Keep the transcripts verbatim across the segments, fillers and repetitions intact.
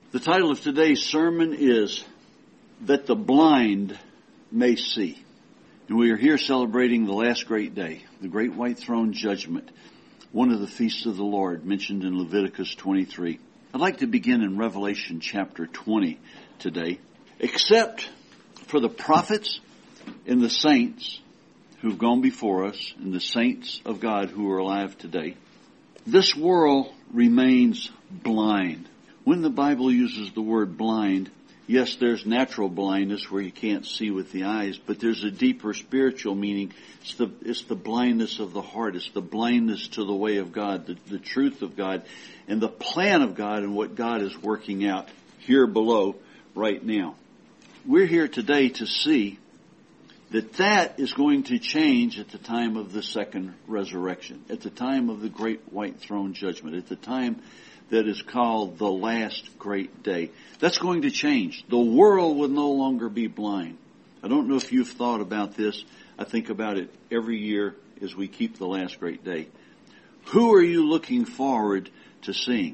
The title of today's sermon is That the Blind May See. And we are here celebrating the last great day, the great white throne judgment, one of the feasts of the Lord mentioned in Leviticus twenty-three. I'd like to begin in Revelation chapter twenty today. Except for the prophets and the saints who've gone before us and the saints of God who are alive today, this world remains blind. When the Bible uses the word blind, yes, there's natural blindness where you can't see with the eyes, but there's a deeper spiritual meaning. It's the, it's the blindness of the heart. It's the blindness to the way of God, the, the truth of God, and the plan of God and what God is working out here below right now. We're here today to see that that is going to change at the time of the second resurrection, at the time of the great white throne judgment, at the time that is called the last great day. That's going to change. The world will no longer be blind. I don't know if you've thought about this. I think about it every year as we keep the last great day. Who are you looking forward to seeing?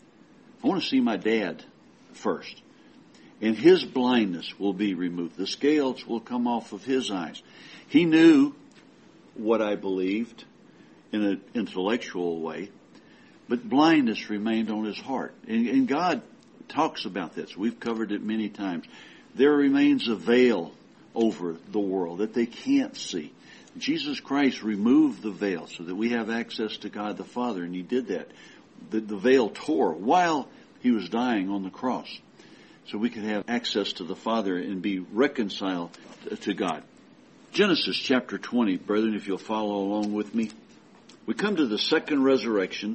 I want to see my dad first. And his blindness will be removed. The scales will come off of his eyes. He knew what I believed in an intellectual way, but blindness remained on his heart. And, and God talks about this. We've covered it many times. There remains a veil over the world that they can't see. Jesus Christ removed the veil so that we have access to God the Father, and He did that. The, the veil tore while He was dying on the cross, so we could have access to the Father and be reconciled to God. Genesis chapter twenty, brethren, if you'll follow along with me. We come to the second resurrection.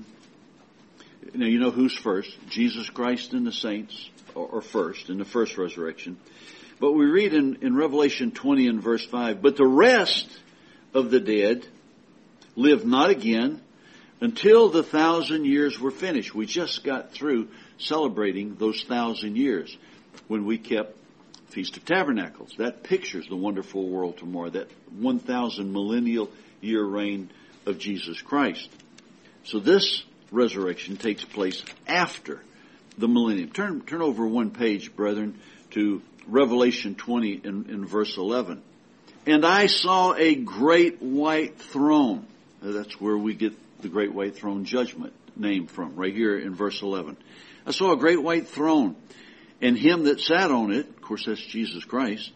Now, you know who's first. Jesus Christ and the saints are first in the first resurrection. But we read in, in Revelation twenty and verse five, but the rest of the dead lived not again until the thousand years were finished. We just got through celebrating those thousand years when we kept Feast of Tabernacles. That pictures the wonderful world tomorrow, that one thousand millennial year reign of Jesus Christ. So this resurrection takes place after the millennium. Turn turn over one page, brethren, to Revelation twenty in, in verse eleven. And I saw a great white throne. Now, that's where we get the great white throne judgment name from, right here in verse eleven. I saw a great white throne, and him that sat on it, of course that's Jesus Christ,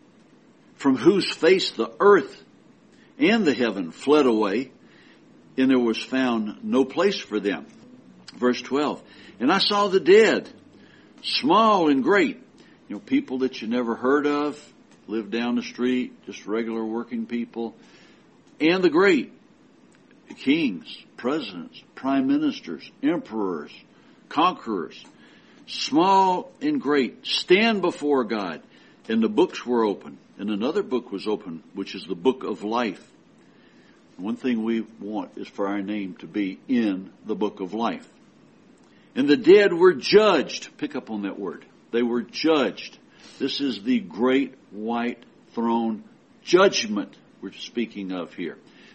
from whose face the earth and the heaven fled away, and there was found no place for them. Verse twelve, and I saw the dead, small and great, you know, people that you never heard of, lived down the street, just regular working people, and the great, kings, presidents, prime ministers, emperors, conquerors, small and great, stand before God. And the books were open. And another book was open, which is the book of life. One thing we want is for our name to be in the book of life. And the dead were judged. Pick up on that word. They were judged. This is the great white throne judgment we're speaking of here.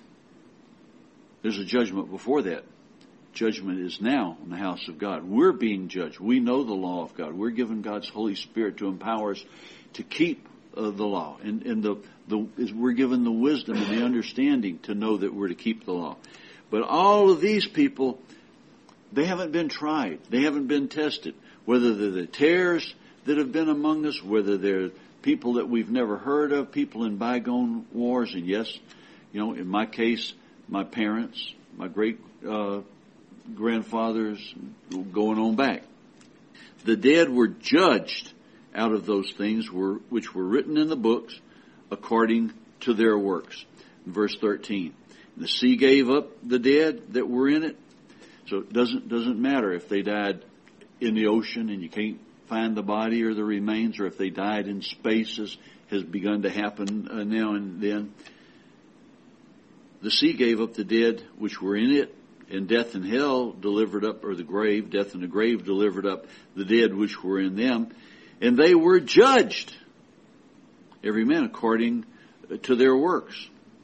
There's a judgment before that. Judgment is now in the house of God. We're being judged. We know the law of God. We're given God's Holy Spirit to empower us to keep uh, the law. And, and the, the, we're given the wisdom and the understanding to know that we're to keep the law. But all of these people, they haven't been tried. They haven't been tested. Whether they're the tares that have been among us, whether they're people that we've never heard of, people in bygone wars. And yes, you know, in my case, my parents, my great uh, grandfathers, going on back. The dead were judged out of those things were, which were written in the books according to their works. Verse thirteen. The sea gave up the dead that were in it. So it doesn't, doesn't matter if they died in the ocean and you can't find the body or the remains, or if they died in space, as has begun to happen uh, now and then. The sea gave up the dead which were in it, and death and hell delivered up, or the grave, death and the grave delivered up the dead which were in them, and they were judged, every man according to their works.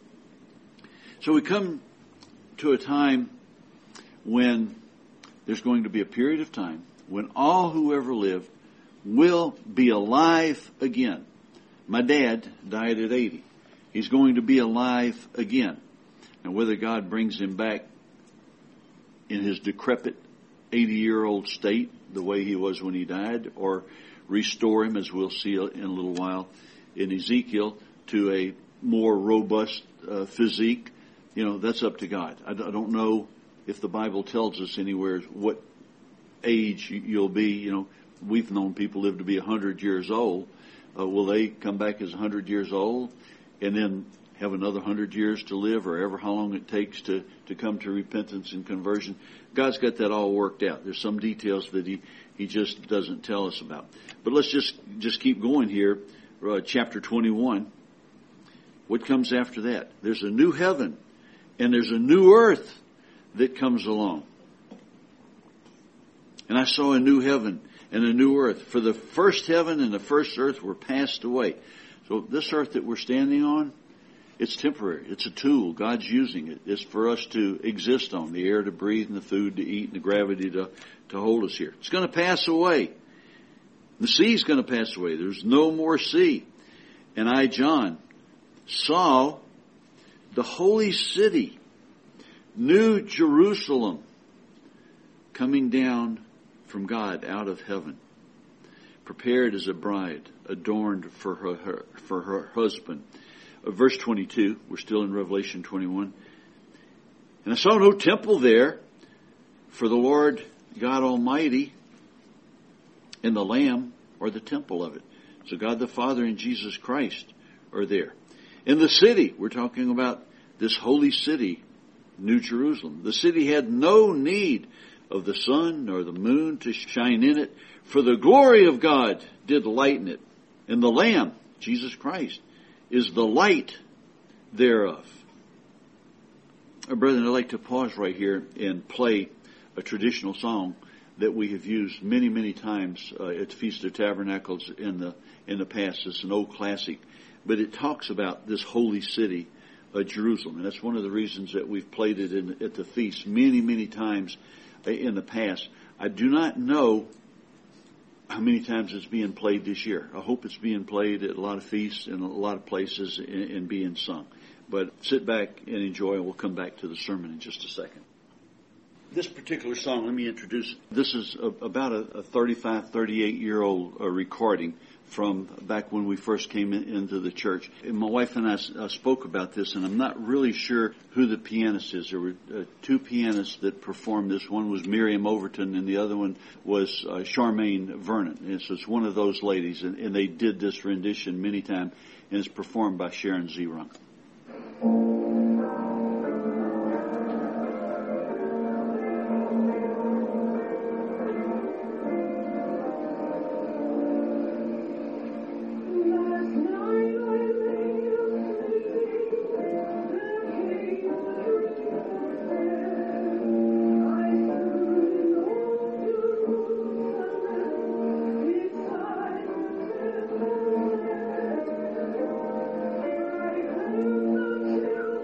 So we come to a time when there's going to be a period of time when all who ever lived will be alive again. My dad died at eighty. He's going to be alive again. And whether God brings him back in his decrepit eighty-year-old state, the way he was when he died, or restore him, as we'll see in a little while in Ezekiel, to a more robust uh, physique, you know, that's up to God. I don't know if the Bible tells us anywhere what age you'll be. You know, we've known people live to be one hundred years old. Uh, will they come back as one hundred years old and then have another one hundred years to live, or ever how long it takes to, to come to repentance and conversion? God's got that all worked out. There's some details that he, he just doesn't tell us about. But let's just, just keep going here. Uh, chapter twenty-one. What comes after that? There's a new heaven and there's a new earth that comes along. And I saw a new heaven and a new earth. For the first heaven and the first earth were passed away. So this earth that we're standing on, it's temporary. It's a tool. God's using it. It's for us to exist on, the air to breathe and the food to eat and the gravity to, to hold us here. It's going to pass away. The sea's going to pass away. There's no more sea. And I, John, saw the holy city, New Jerusalem, coming down from God out of heaven, prepared as a bride, adorned for her, her for her husband. Uh, verse twenty-two, we're still in Revelation twenty-one. And I saw no temple there, for the Lord God Almighty and the Lamb are the temple of it. So God the Father and Jesus Christ are there. In the city, we're talking about this holy city, New Jerusalem. The city had no need of the sun nor the moon to shine in it, for the glory of God did lighten it. And the Lamb, Jesus Christ, is the light thereof. Uh, brethren, I'd like to pause right here and play a traditional song that we have used many, many times uh, at the Feast of Tabernacles in the in the past. It's an old classic, but it talks about this holy city, uh, Jerusalem, and that's one of the reasons that we've played it in, at the feast many, many times uh, in the past. I do not know how many times it's being played this year. I hope it's being played at a lot of feasts and a lot of places and, and being sung. But sit back and enjoy, and we'll come back to the sermon in just a second. This particular song, let me introduce it. This is a, about a, a thirty-five, thirty-eight-year-old uh, recording from back when we first came in, into the church. And my wife and I uh, spoke about this, and I'm not really sure who the pianist is. There were uh, two pianists that performed this. One was Miriam Overton, and the other one was uh, Charmaine Vernon. And so it's one of those ladies, and, and they did this rendition many times, and it's performed by Sharon Zerung. Thank you.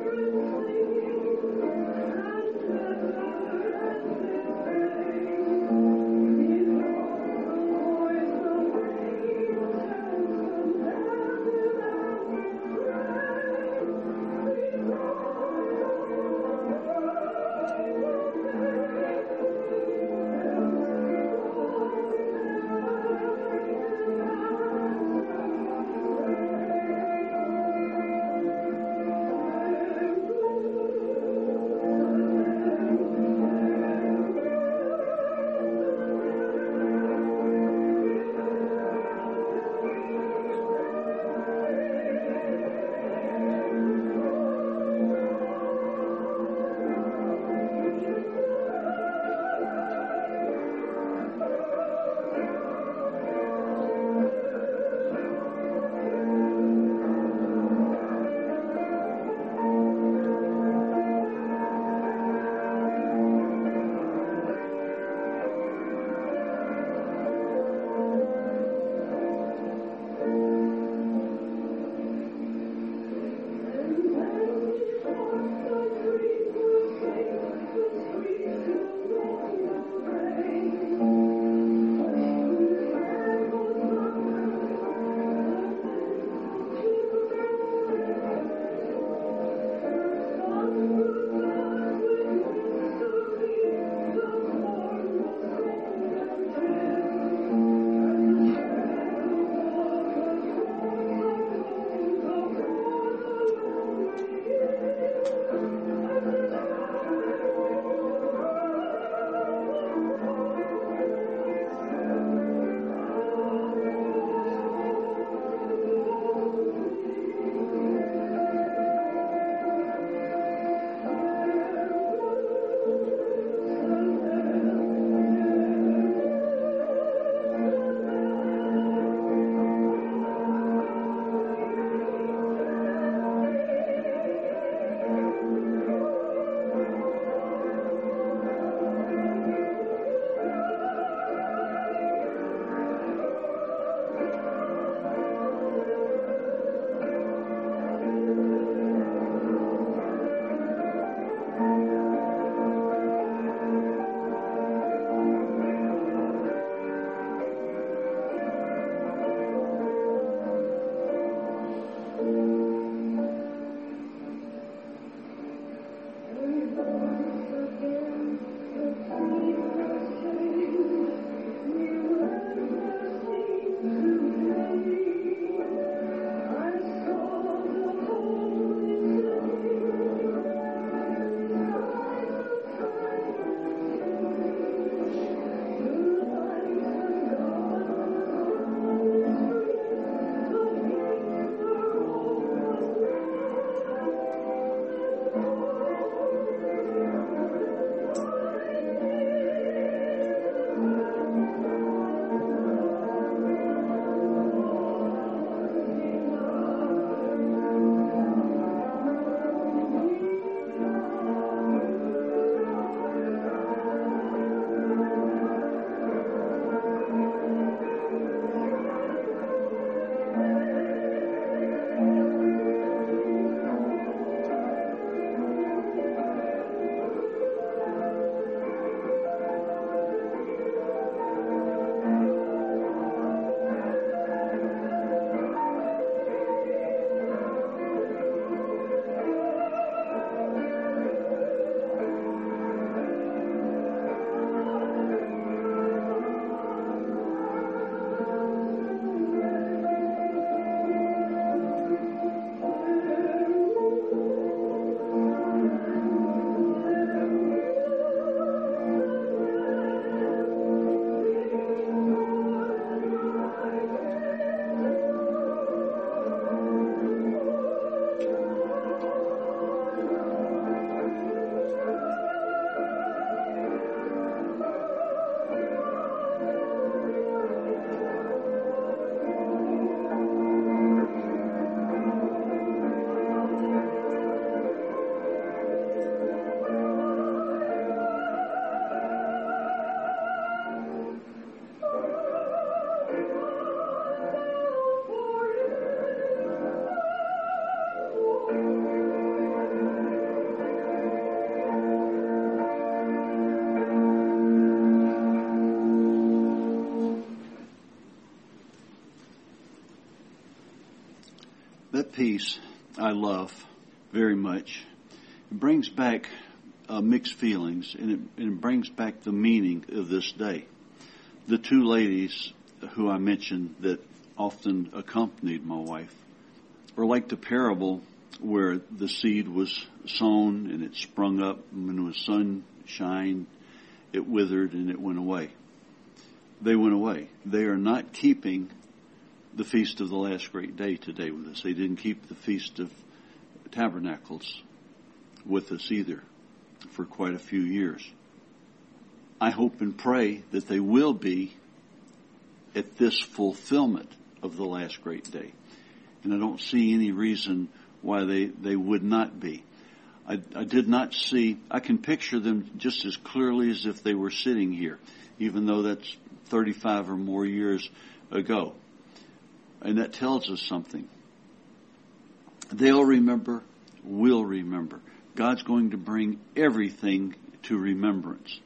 piece I love very much. It brings back uh, mixed feelings, and it, and it brings back the meaning of this day. The two ladies who I mentioned that often accompanied my wife are like the parable where the seed was sown and it sprung up, and when the sun shined, it withered and it went away. They went away. They are not keeping the Feast of the Last Great Day today with us. They didn't keep the Feast of Tabernacles with us either for quite a few years. I hope and pray that they will be at this fulfillment of the last great day. And I don't see any reason why they, they would not be. I, I did not see, I can picture them just as clearly as if they were sitting here, even though that's thirty-five or more years ago. And that tells us something. They'll remember, we'll remember. God's going to bring everything to remembrance.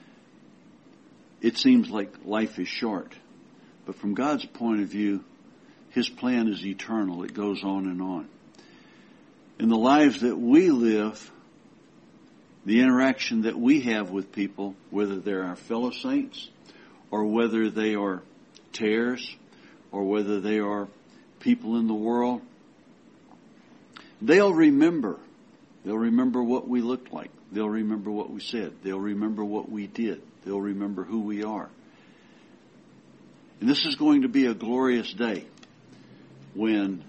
It seems like life is short, but from God's point of view, His plan is eternal. It goes on and on. In the lives that we live, the interaction that we have with people, whether they're our fellow saints or whether they are tares or whether they are people in the world, they'll remember. They'll remember what we looked like. They'll remember what we said. They'll remember what we did. They'll remember who we are. And this is going to be a glorious day when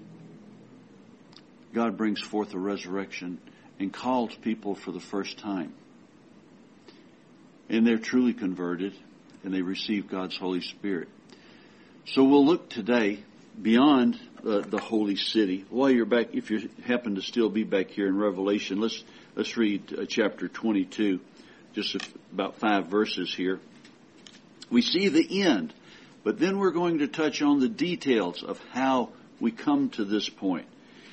God brings forth a resurrection and calls people for the first time. And they're truly converted and they receive God's Holy Spirit. So we'll look today beyond uh, the holy city. While you're back, if you happen to still be back here in Revelation, let's let's read uh, chapter twenty-two, just about five verses here. We see the end, but then we're going to touch on the details of how we come to this point.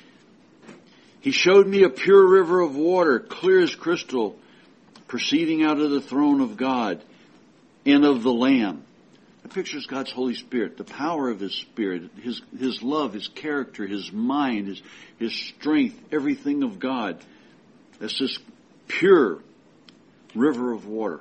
He showed me a pure river of water, clear as crystal, proceeding out of the throne of God and of the Lamb. It pictures God's Holy Spirit, the power of His Spirit, His His love, His character, His mind, His, His strength, everything of God. That's this pure river of water.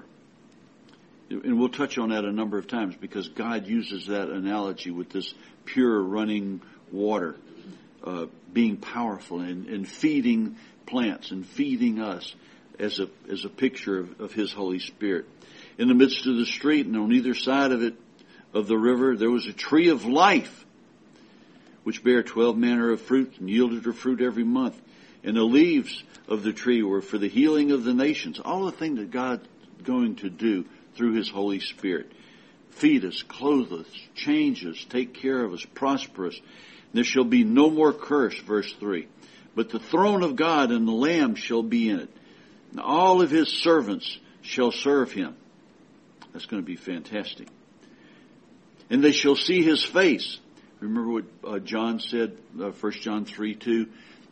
And we'll touch on that a number of times because God uses that analogy with this pure running water uh, being powerful and, and feeding plants and feeding us as a as a picture of, of His Holy Spirit. In the midst of the street and on either side of it, of the river, there was a tree of life, which bare twelve manner of fruit and yielded her fruit every month. And the leaves of the tree were for the healing of the nations. All the things that God's going to do through His Holy Spirit. Feed us, clothe us, change us, take care of us, prosper us. There shall be no more curse, verse three. But the throne of God and the Lamb shall be in it. And all of His servants shall serve Him. That's going to be fantastic. And they shall see His face. Remember what uh, John said, uh, First John three two.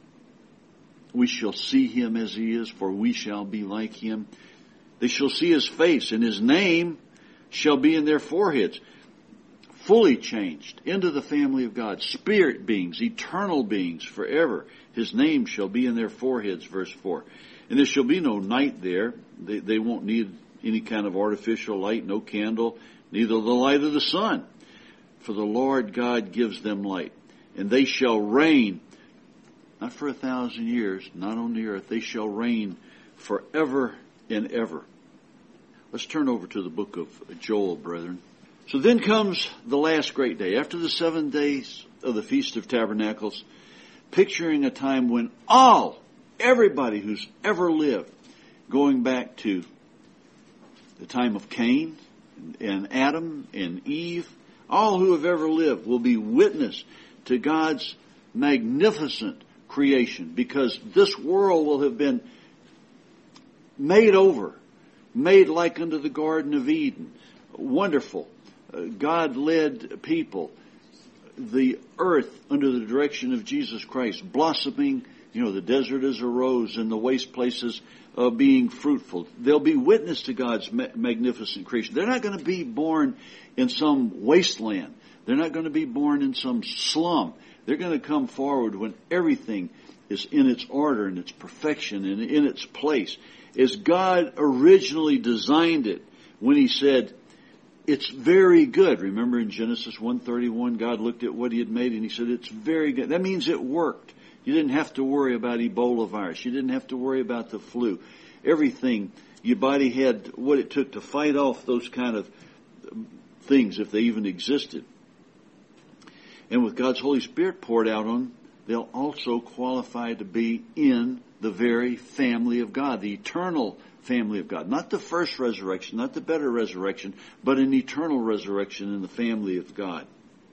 We shall see Him as He is, for we shall be like Him. They shall see His face, and His name shall be in their foreheads. Fully changed into the family of God. Spirit beings, eternal beings, forever. His name shall be in their foreheads, verse four. And there shall be no night there. They, they won't need any kind of artificial light, no candle, neither the light of the sun. For the Lord God gives them light. And they shall reign, not for a thousand years, not on the earth. They shall reign forever and ever. Let's turn over to the book of Joel, brethren. So then comes the last great day. After the seven days of the Feast of Tabernacles, picturing a time when all, everybody who's ever lived, going back to the time of Cain and Adam and Eve, all who have ever lived will be witness to God's magnificent creation, because this world will have been made over, made like unto the Garden of Eden. Wonderful. Uh, God led people, the earth under the direction of Jesus Christ, blossoming You know, the desert is a rose and the waste places uh, being fruitful. They'll be witness to God's ma- magnificent creation. They're not going to be born in some wasteland. They're not going to be born in some slum. They're going to come forward when everything is in its order and its perfection and in its place. As God originally designed it when He said, it's very good. Remember in Genesis one thirty-one, God looked at what He had made and He said, it's very good. That means it worked. You didn't have to worry about Ebola virus. You didn't have to worry about the flu. Everything, your body had what it took to fight off those kind of things if they even existed. And with God's Holy Spirit poured out on them, they'll also qualify to be in the very family of God, the eternal family of God. Not the first resurrection, not the better resurrection, but an eternal resurrection in the family of God.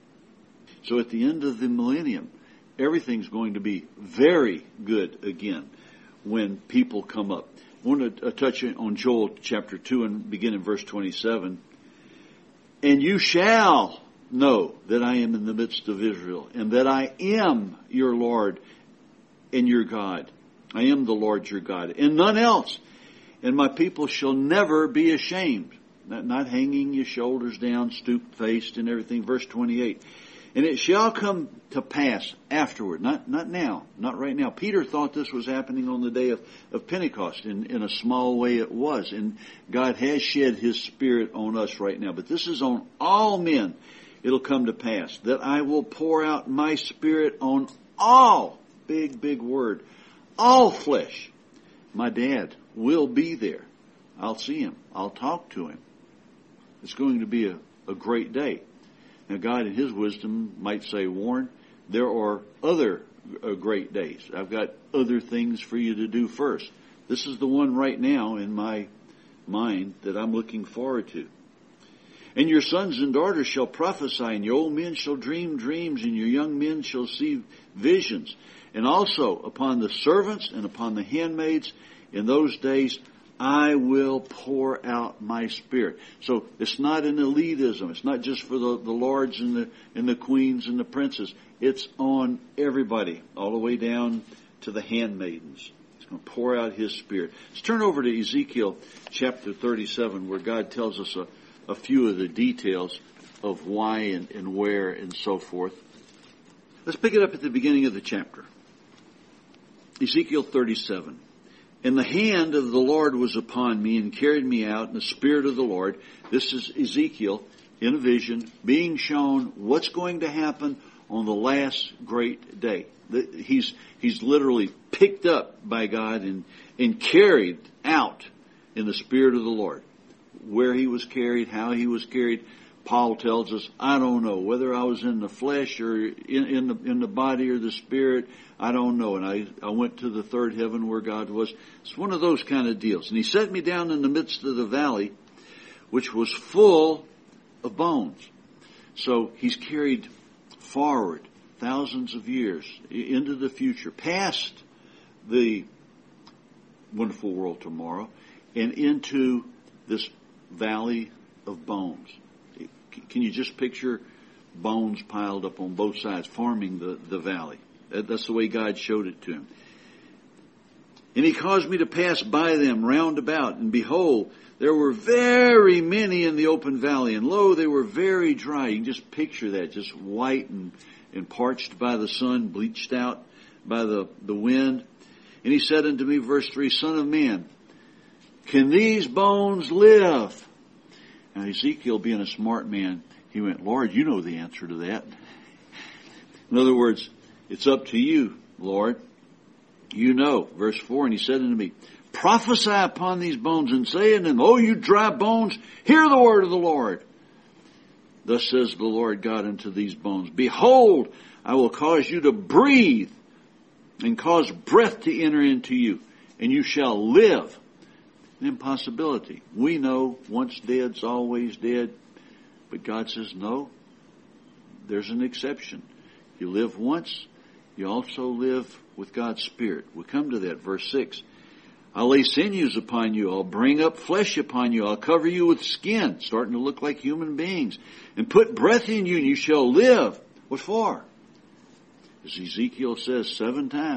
So at the end of the millennium, everything's going to be very good again when people come up. I want to touch on Joel chapter two and begin in verse twenty-seven. And you shall know that I am in the midst of Israel, and that I am your Lord and your God. I am the Lord your God, and none else. And my people shall never be ashamed. Not, not hanging your shoulders down, stoop-faced and everything. Verse twenty-eight. And it shall come to pass afterward, not not now, not right now. Peter thought this was happening on the day of, of Pentecost. In, in a small way it was. And God has shed His Spirit on us right now. But this is on all men. It'll come to pass that I will pour out my Spirit on all, big, big word, all flesh. My dad will be there. I'll see him. I'll talk to him. It's going to be a, a great day. Now, God in His wisdom might say, Warren, there are other uh, great days. I've got other things for you to do first. This is the one right now in my mind that I'm looking forward to. And your sons and daughters shall prophesy, and your old men shall dream dreams, and your young men shall see visions. And also upon the servants and upon the handmaids in those days I will pour out my Spirit. So it's not an elitism. It's not just for the, the lords and the and the queens and the princes. It's on everybody, all the way down to the handmaidens. It's going to pour out His Spirit. Let's turn over to Ezekiel chapter thirty-seven, where God tells us a, a few of the details of why and, and where and so forth. Let's pick it up at the beginning of the chapter. Ezekiel thirty-seven. And the hand of the Lord was upon me and carried me out in the Spirit of the Lord. This is Ezekiel in a vision being shown what's going to happen on the last great day. He's, he's literally picked up by God and, and carried out in the Spirit of the Lord. Where he was carried, how he was carried, Paul tells us, I don't know whether I was in the flesh or in, in the in the body or the spirit. I don't know. And I, I went to the third heaven where God was. It's one of those kind of deals. And he set me down in the midst of the valley, which was full of bones. So he's carried forward thousands of years into the future, past the wonderful world tomorrow, and into this valley of bones. Can you just picture bones piled up on both sides, forming the, the valley? That's the way God showed it to him. And he caused me to pass by them round about, and behold, there were very many in the open valley, and lo, they were very dry. You can just picture that, just white and, and parched by the sun, bleached out by the, the wind. And he said unto me, verse three, Son of man, can these bones live? Now Ezekiel, being a smart man, he went, Lord, you know the answer to that. In other words, it's up to you, Lord. You know. Verse four, and he said unto me, prophesy upon these bones, and say unto them, O you dry bones, hear the word of the Lord. Thus says the Lord God unto these bones, behold, I will cause you to breathe, and cause breath to enter into you, and you shall live. An impossibility. We know once dead's always dead, but God says no. There's an exception. You live once, you also live with God's Spirit. We'll come to that. Verse six. I'll lay sinews upon you. I'll bring up flesh upon you. I'll cover you with skin, starting to look like human beings, and put breath in you, and you shall live. What for? As Ezekiel says seven times,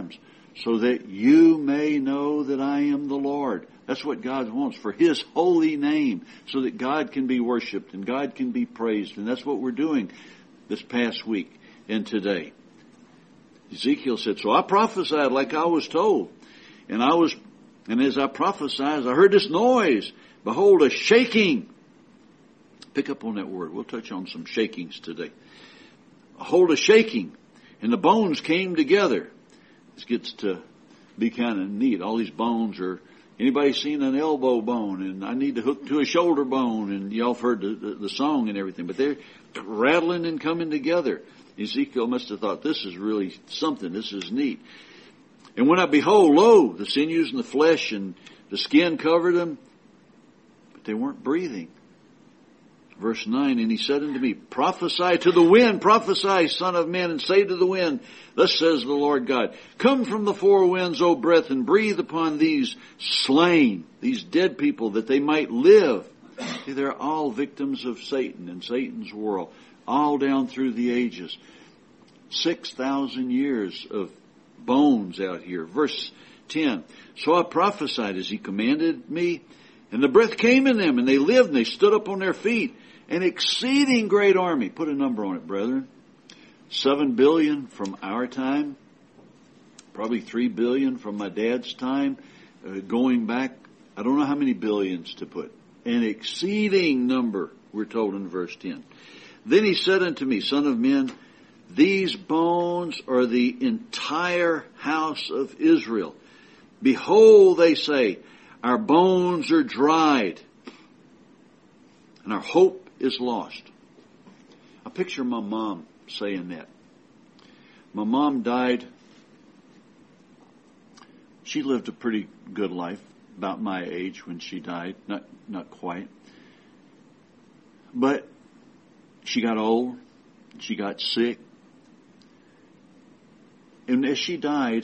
so that you may know that I am the Lord. That's what God wants, for His holy name, so that God can be worshipped and God can be praised. And that's what we're doing this past week and today. Ezekiel said, so I prophesied like I was told. And I was, and as I prophesied, I heard this noise. Behold, a shaking. Pick up on that word. We'll touch on some shakings today. Behold, a shaking. And the bones came together. This gets to be kind of neat. All these bones are, anybody seen an elbow bone? And I need to hook to a shoulder bone. And y'all have heard the, the, the song and everything. But they're rattling and coming together. Ezekiel must have thought, this is really something. This is neat. And when I behold, lo, the sinews and the flesh and the skin covered them, but they weren't breathing. Verse nine, and he said unto me, prophesy to the wind, prophesy, son of man, and say to the wind, thus says the Lord God, come from the four winds, O breath, and breathe upon these slain, these dead people, that they might live. See, they're all victims of Satan and Satan's world, all down through the ages. Six thousand years of bones out here. Verse ten, so I prophesied as he commanded me, and the breath came in them, and they lived, and they stood up on their feet. An exceeding great army. Put a number on it, brethren. Seven billion from our time. Probably three billion from my dad's time. Uh, going back, I don't know how many billions to put. An exceeding number, we're told in verse ten. Then he said unto me, son of man, these bones are the entire house of Israel. Behold, they say, our bones are dried, and our hope is lost. I picture my mom saying that. My mom died. She lived a pretty good life, about my age when she died. Not, not quite. But she got old. She got sick. And as she died,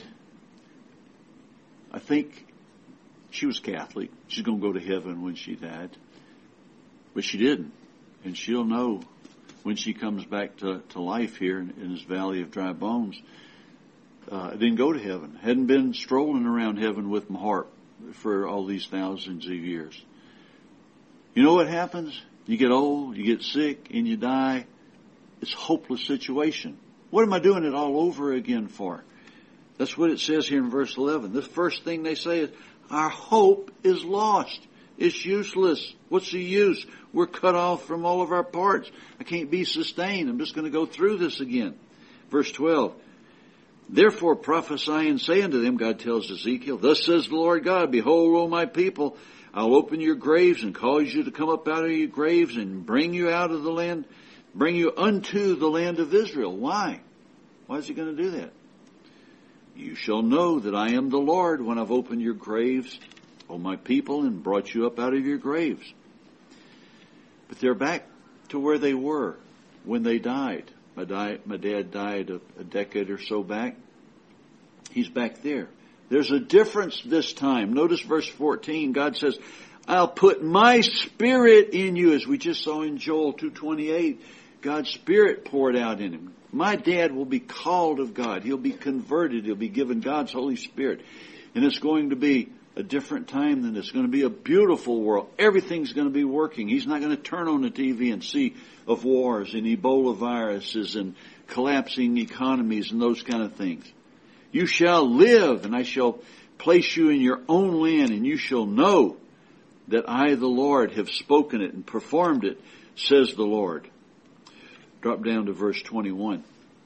I think she was Catholic. She's going to go to heaven when she died. But she didn't. And she'll know when she comes back to, to life here in, in this valley of dry bones. Uh, I didn't go to heaven. Hadn't been strolling around heaven with my harp for all these thousands of years. You know what happens? You get old, you get sick, and you die. It's a hopeless situation. What am I doing it all over again for? That's what it says here in verse eleven. The first thing they say is, our hope is lost. It's useless. What's the use? We're cut off from all of our parts. I can't be sustained. I'm just going to go through this again. Verse twelve. Therefore prophesy and say unto them, God tells Ezekiel, thus says the Lord God, behold, O my people, I'll open your graves and cause you to come up out of your graves and bring you out of the land, bring you unto the land of Israel. Why? Why is he going to do that? You shall know that I am the Lord when I've opened your graves, O my people, and brought you up out of your graves. But they're back to where they were when they died. My, di- my dad died a, a decade or so back. He's back there. There's a difference this time. Notice verse fourteen. God says, I'll put my spirit in you, as we just saw in Joel two twenty-eight. God's spirit poured out in him. My dad will be called of God. He'll be converted. He'll be given God's Holy Spirit. And it's going to be a different time than this. It's going to be a beautiful world. Everything's going to be working. He's not going to turn on the T V and see of wars and Ebola viruses and collapsing economies and those kind of things. You shall live, and I shall place you in your own land, and you shall know that I, the Lord, have spoken it and performed it, says the Lord. Drop down to verse twenty-one.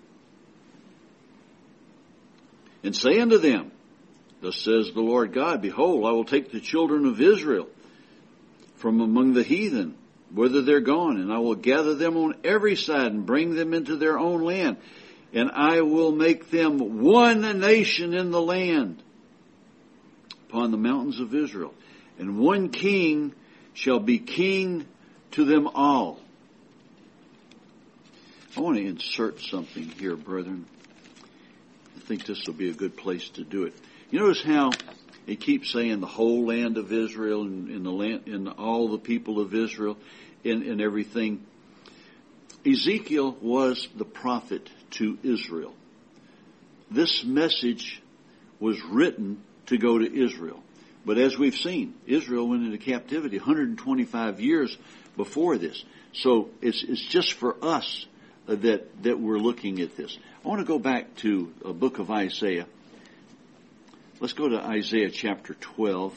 And say unto them, thus says the Lord God, behold, I will take the children of Israel from among the heathen, whither they're gone, and I will gather them on every side and bring them into their own land. And I will make them one nation in the land upon the mountains of Israel. And one king shall be king to them all. I want to insert something here, brethren. I think this will be a good place to do it. You notice how it keeps saying the whole land of Israel and, and the land and all the people of Israel and, and everything. Ezekiel was the prophet to Israel. This message was written to go to Israel. But as we've seen, Israel went into captivity one hundred twenty-five years before this. So it's, it's just for us that, that we're looking at this. I want to go back to a book of Isaiah. Let's go to Isaiah chapter twelve.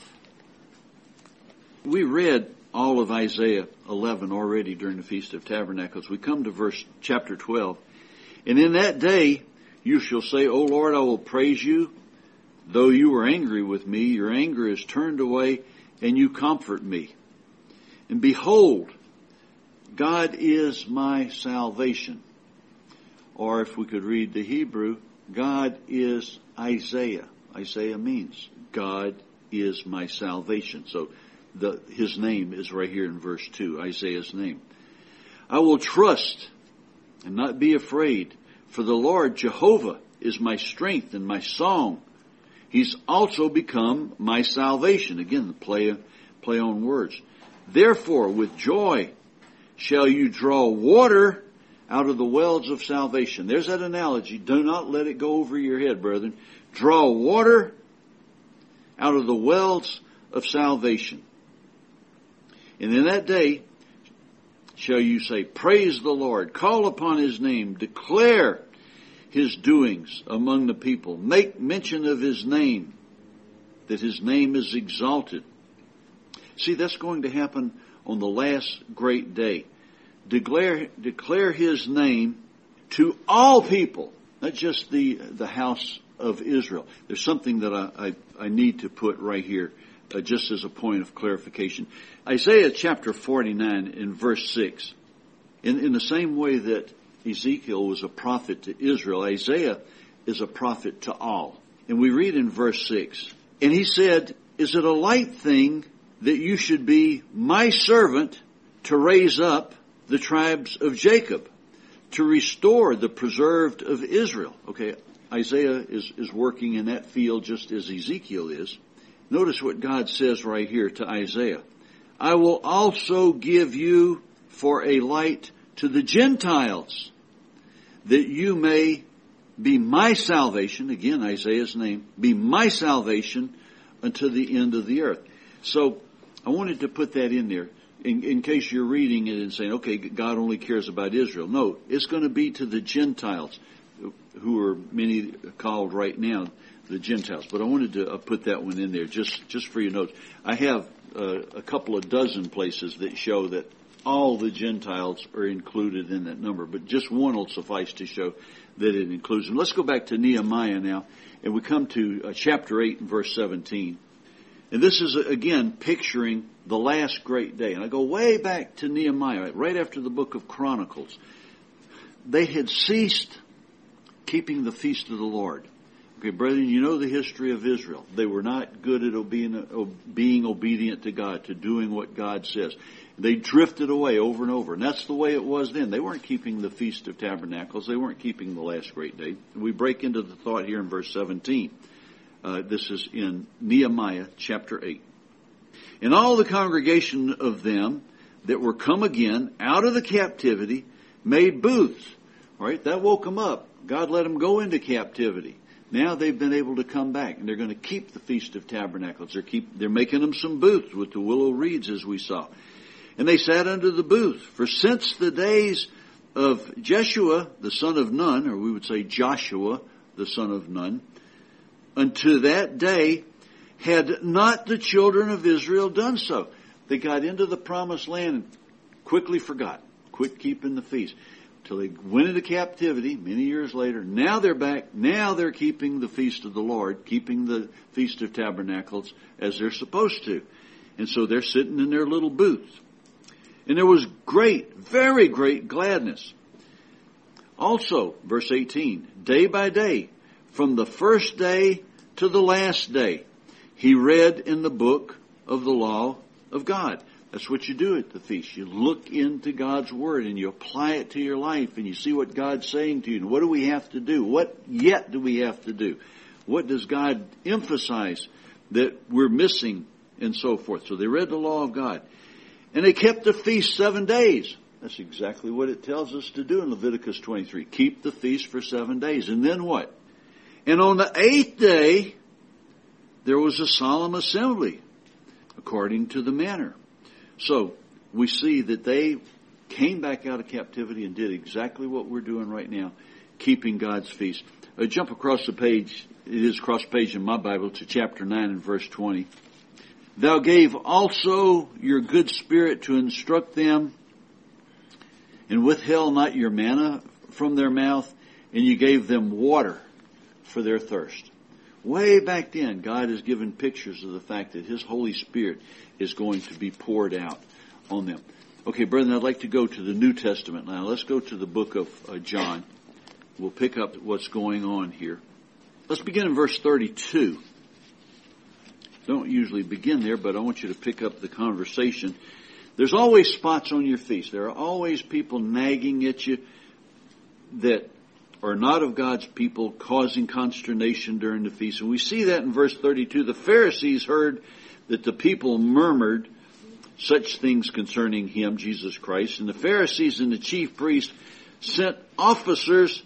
We read all of Isaiah eleven already during the Feast of Tabernacles. We come to verse chapter twelve. And in that day you shall say, O Lord, I will praise you. Though you were angry with me, your anger is turned away, and you comfort me. And behold, God is my salvation. Or if we could read the Hebrew, God is Isaiah. Isaiah means God is my salvation. So the, his name is right here in verse two, Isaiah's name. I will trust and not be afraid, for the Lord Jehovah is my strength and my song. He's also become my salvation. Again, the play, play on words. Therefore, with joy shall you draw water out of the wells of salvation. There's that analogy. Do not let it go over your head, brethren. Draw water out of the wells of salvation. And in that day shall you say, praise the Lord. Call upon his name. Declare his doings among the people. Make mention of his name, that his name is exalted. See, that's going to happen on the last great day. Declare, declare his name to all people, not just the, the house of Israel. There's something that I, I, I need to put right here, uh, just as a point of clarification. Isaiah chapter forty-nine in verse six. In, in the same way that Ezekiel was a prophet to Israel, Isaiah is a prophet to all. And we read in verse six, and he said, is it a light thing that you should be my servant to raise up the tribes of Jacob, to restore the preserved of Israel? Okay, Isaiah is, is working in that field just as Ezekiel is. Notice what God says right here to Isaiah. I will also give you for a light to the Gentiles, that you may be my salvation, again Isaiah's name, be my salvation unto the end of the earth. So I wanted to put that in there in, in case you're reading it and saying, okay, God only cares about Israel. No, it's going to be to the Gentiles, who are many called right now the Gentiles. But I wanted to uh, put that one in there just, just for your notes. I have uh, a couple of dozen places that show that all the Gentiles are included in that number, but just one will suffice to show that it includes them. Let's go back to Nehemiah now, and we come to uh, chapter eight and verse seventeen. And this is, again, picturing the last great day. And I go way back to Nehemiah, right after the book of Chronicles. They had ceased keeping the feast of the Lord. Okay, brethren, you know the history of Israel. They were not good at being, being obedient to God, to doing what God says. They drifted away over and over. And that's the way it was then. They weren't keeping the Feast of Tabernacles. They weren't keeping the last great day. We break into the thought here in verse seventeen. Uh, this is in Nehemiah chapter eight. And all the congregation of them that were come again out of the captivity made booths. All right, that woke them up. God let them go into captivity. Now they've been able to come back, and they're going to keep the Feast of Tabernacles. They're keep they're making them some booths with the willow reeds, as we saw. And they sat under the booth. For since the days of Jeshua, the son of Nun, or we would say Joshua, the son of Nun, unto that day had not the children of Israel done so. They got into the promised land and quickly forgot, quit keeping the feast. Till they went into captivity many years later. Now they're back. Now they're keeping the feast of the Lord, keeping the Feast of Tabernacles as they're supposed to. And so they're sitting in their little booths. And there was great, very great gladness. Also, verse eighteen, day by day, from the first day to the last day, he read in the book of the law of God. That's what you do at the feast. You look into God's Word and you apply it to your life and you see what God's saying to you. And what do we have to do? What yet do we have to do? What does God emphasize that we're missing and so forth? So they read the law of God. And they kept the feast seven days. That's exactly what it tells us to do in Leviticus twenty-three. Keep the feast for seven days. And then what? And on the eighth day, there was a solemn assembly according to the manner. So we see that they came back out of captivity and did exactly what we're doing right now, keeping God's feast. Uh, jump across the page, it is cross page in my Bible, to chapter nine and verse twenty. Thou gave also your good spirit to instruct them, and withheld not your manna from their mouth, and you gave them water for their thirst. Way back then, God has given pictures of the fact that His Holy Spirit is going to be poured out on them. Okay, brethren, I'd like to go to the New Testament now. Let's go to the book of uh, John. We'll pick up what's going on here. Let's begin in verse thirty-two. Don't usually begin there, but I want you to pick up the conversation. There's always spots on your feast. There are always people nagging at you that are not of God's people, causing consternation during the feast. And we see that in verse thirty-two. The Pharisees heard that the people murmured such things concerning Him, Jesus Christ. And the Pharisees and the chief priests sent officers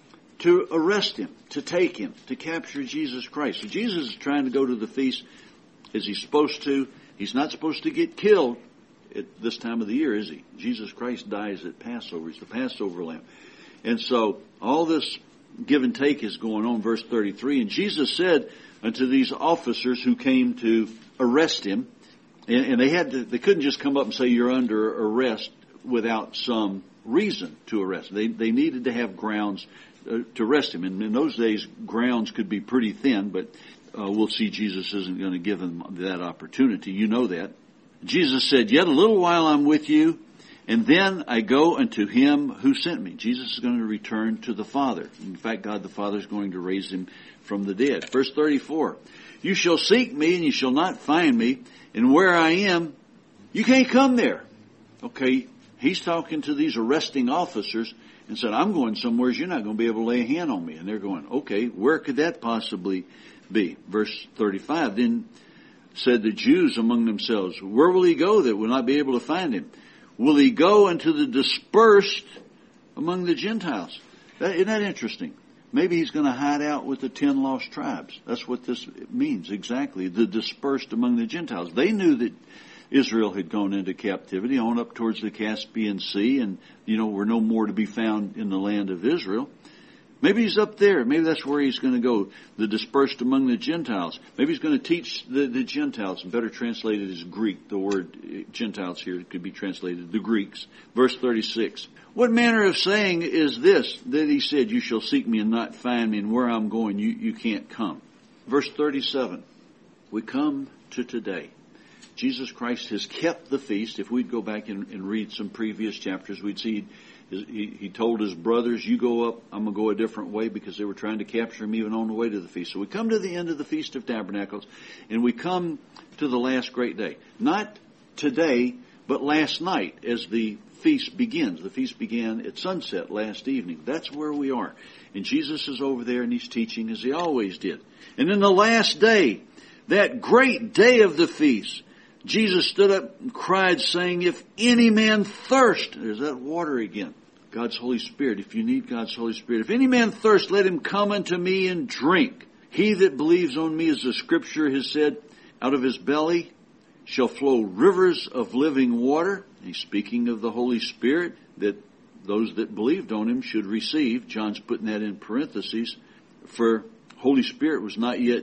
to arrest Him, to take Him, to capture Jesus Christ. So Jesus is trying to go to the feast as He's supposed to. He's not supposed to get killed at this time of the year, is He? Jesus Christ dies at Passover. He's the Passover lamb. And so all this give and take is going on, verse thirty-three. And Jesus said unto these officers who came to arrest Him, and, and they had to, they couldn't just come up and say, you're under arrest without some reason to arrest. They, they needed to have grounds uh, to arrest Him. And in those days, grounds could be pretty thin, but uh, we'll see Jesus isn't going to give them that opportunity. You know that. Jesus said, yet a little while I'm with you, and then I go unto Him who sent me. Jesus is going to return to the Father. In fact, God the Father is going to raise Him from the dead. Verse thirty-four, you shall seek me, and you shall not find me, and where I am, you can't come there. Okay, He's talking to these arresting officers and said, I'm going somewhere you're not going to be able to lay a hand on me. And they're going, okay, where could that possibly be? Verse thirty-five, then said the Jews among themselves, where will He go that we'll not be able to find Him? Will He go into the dispersed among the Gentiles? That, isn't that interesting? Maybe He's going to hide out with the ten lost tribes. That's what this means exactly, the dispersed among the Gentiles. They knew that Israel had gone into captivity on up towards the Caspian Sea, and, you know, were no more to be found in the land of Israel. Maybe He's up there. Maybe that's where He's going to go, the dispersed among the Gentiles. Maybe He's going to teach the, the Gentiles, and better translated as Greek. The word Gentiles here could be translated the Greeks. Verse thirty-six. What manner of saying is this, that He said, you shall seek me and not find me, and where I'm going, you, you can't come? Verse thirty-seven. We come to today. Jesus Christ has kept the feast. If we'd go back and, and read some previous chapters, we'd see He, he told His brothers, you go up, I'm going to go a different way, because they were trying to capture Him even on the way to the feast. So we come to the end of the Feast of Tabernacles, and we come to the last great day. Not today, but last night as the feast begins. The feast began at sunset last evening. That's where we are. And Jesus is over there and He's teaching as He always did. And in the last day, that great day of the feast, Jesus stood up and cried, saying, if any man thirst, there's that water again, God's Holy Spirit, if you need God's Holy Spirit, if any man thirst, let him come unto me and drink. He that believes on me, as the Scripture has said, out of his belly shall flow rivers of living water. He's speaking of the Holy Spirit that those that believed on Him should receive. John's putting that in parentheses, for Holy Spirit was not yet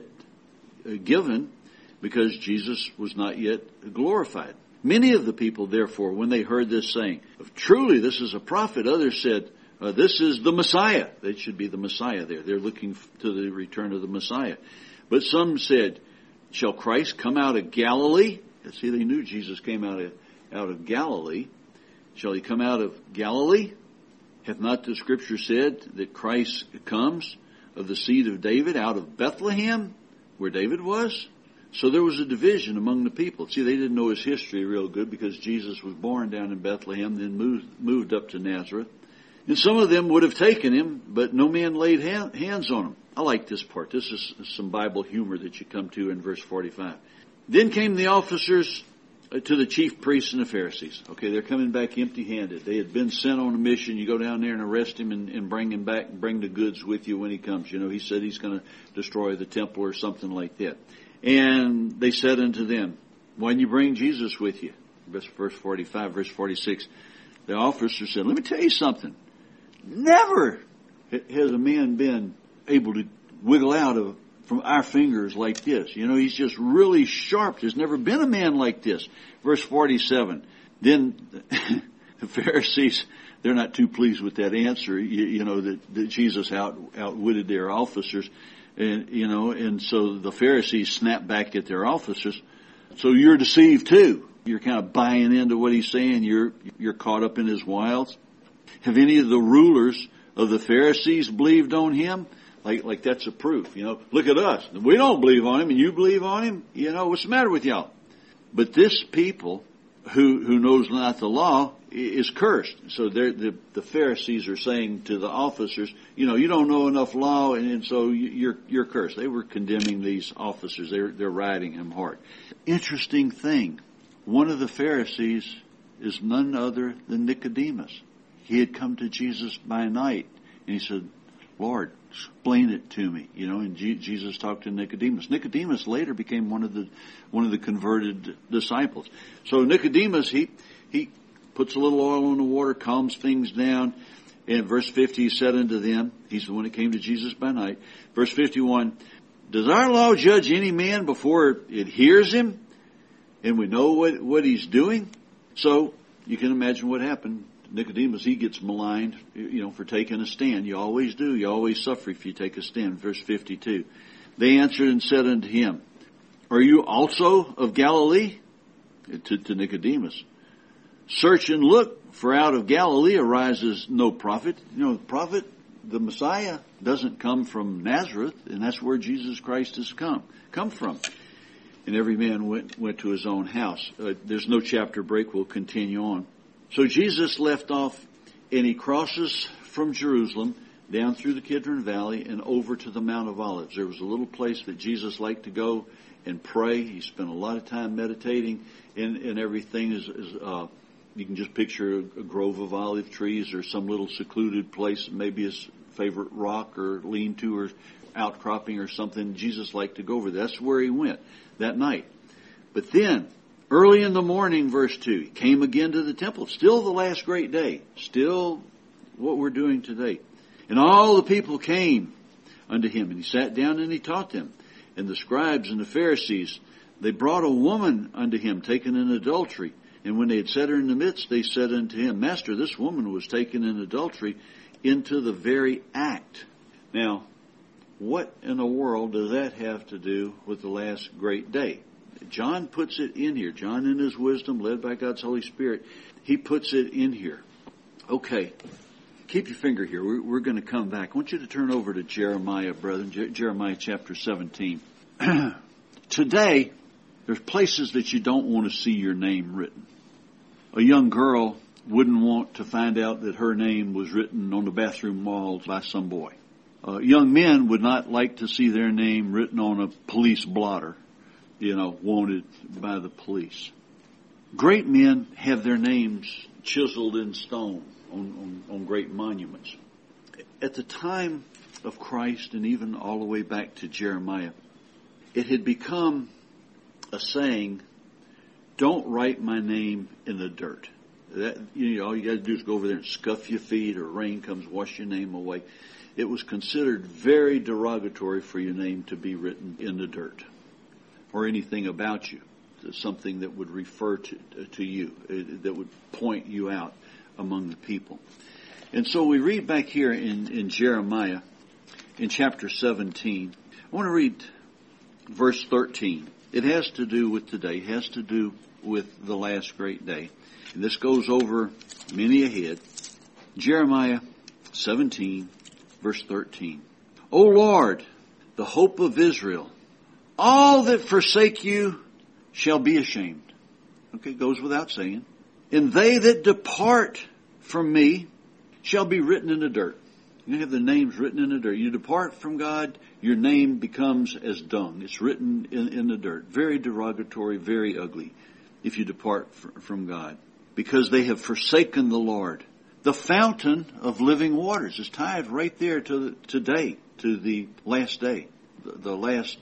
given, because Jesus was not yet glorified. Many of the people, therefore, when they heard this saying, truly this is a prophet, others said, uh, this is the Messiah. That should be the Messiah there. They're looking to the return of the Messiah. But some said, shall Christ come out of Galilee? See, they knew Jesus came out of, out of Galilee. Shall He come out of Galilee? Hath not the Scripture said that Christ comes of the seed of David out of Bethlehem, where David was? So there was a division among the people. See, they didn't know His history real good, because Jesus was born down in Bethlehem, then moved, moved up to Nazareth. And some of them would have taken Him, but no man laid hand, hands on Him. I like this part. This is some Bible humor that you come to in verse forty-five. Then came the officers to the chief priests and the Pharisees. Okay, they're coming back empty-handed. They had been sent on a mission. You go down there and arrest Him and, and bring Him back and bring the goods with you when He comes. You know, He said He's going to destroy the temple or something like that. And they said unto them, why didn't you bring Jesus with you? Verse forty-five, verse forty-six. The officer said, let me tell you something. Never has a man been able to wiggle out of from our fingers like this. You know, he's just really sharp. There's never been a man like this. Verse forty-seven. Then the Pharisees, they're not too pleased with that answer, you, you know, that, that Jesus out, outwitted their officers. And, you know, and so the Pharisees snap back at their officers. So you're deceived too. You're kind of buying into what he's saying. You're, you're caught up in his wiles. Have any of the rulers of the Pharisees believed on him? Like, like that's a proof, you know. Look at us. We don't believe on him and you believe on him. You know, what's the matter with y'all? But this people who, who knows not the law is cursed. So the, the Pharisees are saying to the officers, you know, you don't know enough law and, and so you're, you're cursed. They were condemning these officers. They're, they're riding them hard. Interesting thing. One of the Pharisees is none other than Nicodemus. He had come to Jesus by night and he said, Lord, explain it to me, you know, and G- Jesus talked to Nicodemus. Nicodemus later became one of the, one of the converted disciples. So Nicodemus, he, he puts a little oil on the water, calms things down. And verse fifty, he said unto them, he's the one that came to Jesus by night. Verse fifty-one, does our law judge any man before it hears him? And we know what, what he's doing? So you can imagine what happened. Nicodemus, he gets maligned, you know, for taking a stand. You always do. You always suffer if you take a stand. Verse fifty-two. They answered and said unto him, are you also of Galilee? To, to Nicodemus. Search and look, for out of Galilee arises no prophet. You know, the prophet, the Messiah, doesn't come from Nazareth, and that's where Jesus Christ has come, come from. And every man went, went to his own house. Uh, there's no chapter break. We'll continue on. So Jesus left off and he crosses from Jerusalem down through the Kidron Valley and over to the Mount of Olives. There was a little place that Jesus liked to go and pray. He spent a lot of time meditating and, and everything. Is, is uh, you can just picture a, a grove of olive trees or some little secluded place, maybe his favorite rock or lean-to or outcropping or something. Jesus liked to go over there. That's where he went that night. But then, early in the morning, verse two, he came again to the temple. Still the last great day. Still what we're doing today. And all the people came unto him. And he sat down and he taught them. And the scribes and the Pharisees, they brought a woman unto him taken in adultery. And when they had set her in the midst, they said unto him, Master, this woman was taken in adultery into the very act. Now, what in the world does that have to do with the last great day? John puts it in here. John, in his wisdom, led by God's Holy Spirit, he puts it in here. Okay, keep your finger here. We're, we're going to come back. I want you to turn over to Jeremiah, brethren, Je- Jeremiah chapter seventeen. Today, there's places that you don't want to see your name written. A young girl wouldn't want to find out that her name was written on the bathroom walls by some boy. Uh, young men would not like to see their name written on a police blotter, you know, wanted by the police. Great men have their names chiseled in stone on, on, on great monuments. At the time of Christ and even all the way back to Jeremiah, it had become a saying, don't write my name in the dirt. That, you know, all you got to do is go over there and scuff your feet or rain comes, wash your name away. It was considered very derogatory for your name to be written in the dirt or anything about you, something that would refer to, to you, that would point you out among the people. And so we read back here in, in Jeremiah in chapter seventeen. I want to read verse thirteen. It has to do with today. It has to do with the last great day. And this goes over many ahead. Jeremiah seventeen, verse thirteen. O Lord, the hope of Israel, all that forsake you shall be ashamed. Okay, goes without saying. And they that depart from me shall be written in the dirt. You have the names written in the dirt. You depart from God, your name becomes as dung. It's written in, in the dirt. Very derogatory, very ugly if you depart f- from God. Because they have forsaken the Lord. The fountain of living waters is tied right there to the, today, to the last day, the, the last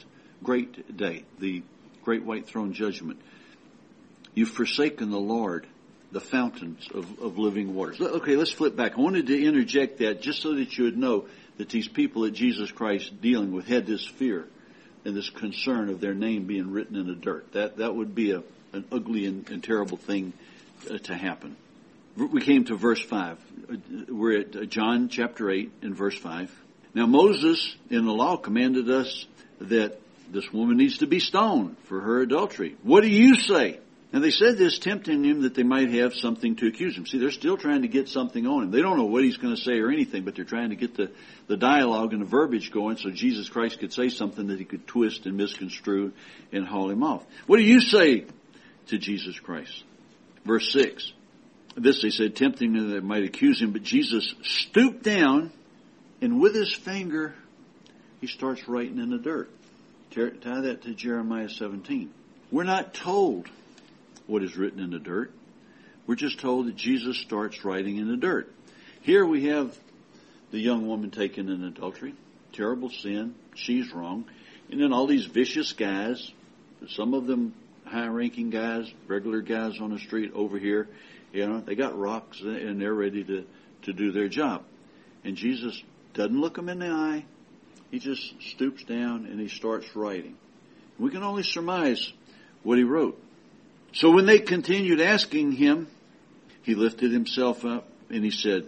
great day, the great white throne judgment. You've forsaken the Lord, the fountains of, of living waters. Okay, let's flip back. I wanted to interject that just so that you would know that these people that Jesus Christ dealing with had this fear and this concern of their name being written in the dirt. That that would be a, an ugly and, and terrible thing uh, to happen. We came to verse five. We're at John chapter eight and verse five. Now Moses in the law commanded us that this woman needs to be stoned for her adultery. What do you say? And they said this, tempting him that they might have something to accuse him. See, they're still trying to get something on him. They don't know what he's going to say or anything, but they're trying to get the, the dialogue and the verbiage going so Jesus Christ could say something that he could twist and misconstrue and haul him off. What do you say to Jesus Christ? Verse six. This they said, tempting him that they might accuse him, but Jesus stooped down and with his finger he starts writing in the dirt. Tie that to Jeremiah seventeen. We're not told what is written in the dirt. We're just told that Jesus starts writing in the dirt. Here we have the young woman taken in adultery. Terrible sin. She's wrong. And then all these vicious guys, some of them high-ranking guys, regular guys on the street over here, you know, they got rocks and they're ready to, to do their job. And Jesus doesn't look them in the eye. He just stoops down and he starts writing. We can only surmise what he wrote. So when they continued asking him, he lifted himself up and he said,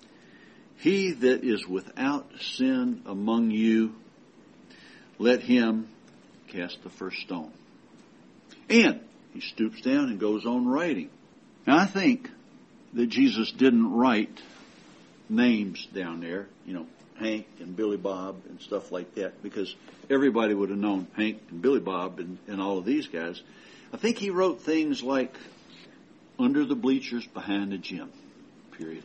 he that is without sin among you, let him cast the first stone. And he stoops down and goes on writing. Now I think that Jesus didn't write names down there, you know, Hank and Billy Bob and stuff like that, because everybody would have known Hank and Billy Bob and, and all of these guys. I think he wrote things like, under the bleachers behind the gym, period.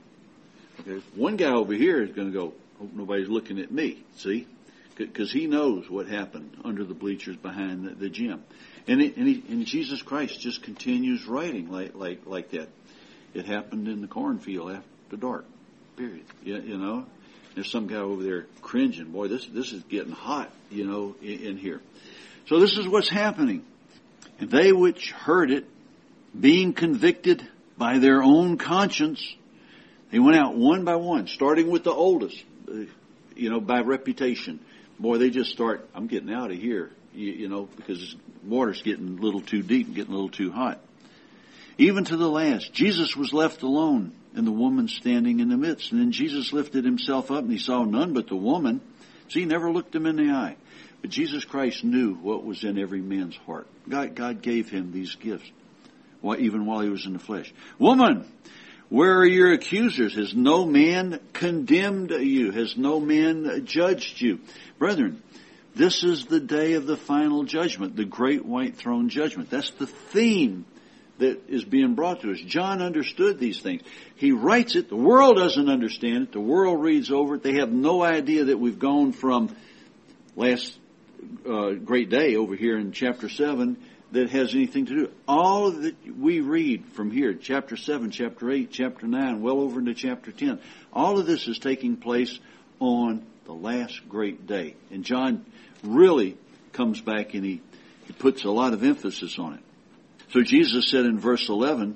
Okay, one guy over here is going to go, hope nobody's looking at me, see? Because he knows what happened under the bleachers behind the, the gym. And, it, and, he, and Jesus Christ just continues writing like, like, like that. It happened in the cornfield after dark, period. You, you know, there's some guy over there cringing. Boy, this, this is getting hot, you know, in, in here. So this is what's happening. And they which heard it, being convicted by their own conscience, they went out one by one, starting with the oldest, uh, you know, by reputation. Boy, they just start, I'm getting out of here, you, you know, because water's getting a little too deep and getting a little too hot. Even to the last, Jesus was left alone and the woman standing in the midst. And then Jesus lifted himself up and he saw none but the woman. See, he never looked him in the eye. But Jesus Christ knew what was in every man's heart. God, God gave him these gifts, even while he was in the flesh. Woman, where are your accusers? Has no man condemned you? Has no man judged you? Brethren, this is the day of the final judgment, the great white throne judgment. That's the theme that is being brought to us. John understood these things. He writes it. The world doesn't understand it. The world reads over it. They have no idea that we've gone from last uh, great day over here in chapter seven that has anything to do. All that we read from here, chapter seven, chapter eight, chapter nine, well over into chapter ten, all of this is taking place on the last great day. And John really comes back and he, he puts a lot of emphasis on it. So Jesus said in verse eleven,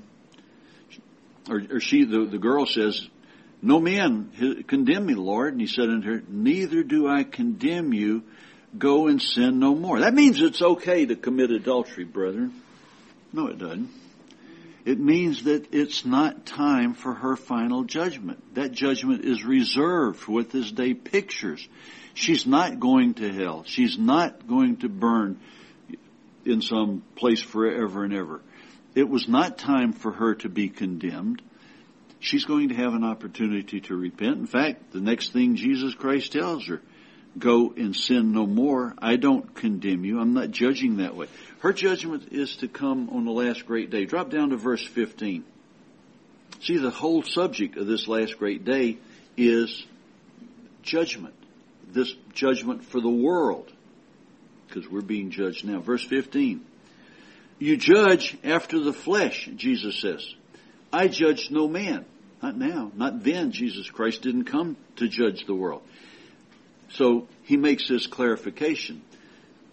or, or she, the, the girl says, no man condemn me, Lord. And he said unto her, neither do I condemn you. Go and sin no more. That means it's okay to commit adultery, brethren. No, it doesn't. It means that it's not time for her final judgment. That judgment is reserved for what this day pictures. She's not going to hell. She's not going to burn in some place forever and ever. It was not time for her to be condemned. She's going to have an opportunity to repent. In fact, the next thing Jesus Christ tells her, go and sin no more. I don't condemn you. I'm not judging that way. Her judgment is to come on the last great day. Drop down to verse fifteen. See, the whole subject of this last great day is judgment. This judgment for the world. Because we're being judged now. Verse fifteen. You judge after the flesh, Jesus says. I judge no man. Not now. Not then. Jesus Christ didn't come to judge the world. So he makes this clarification.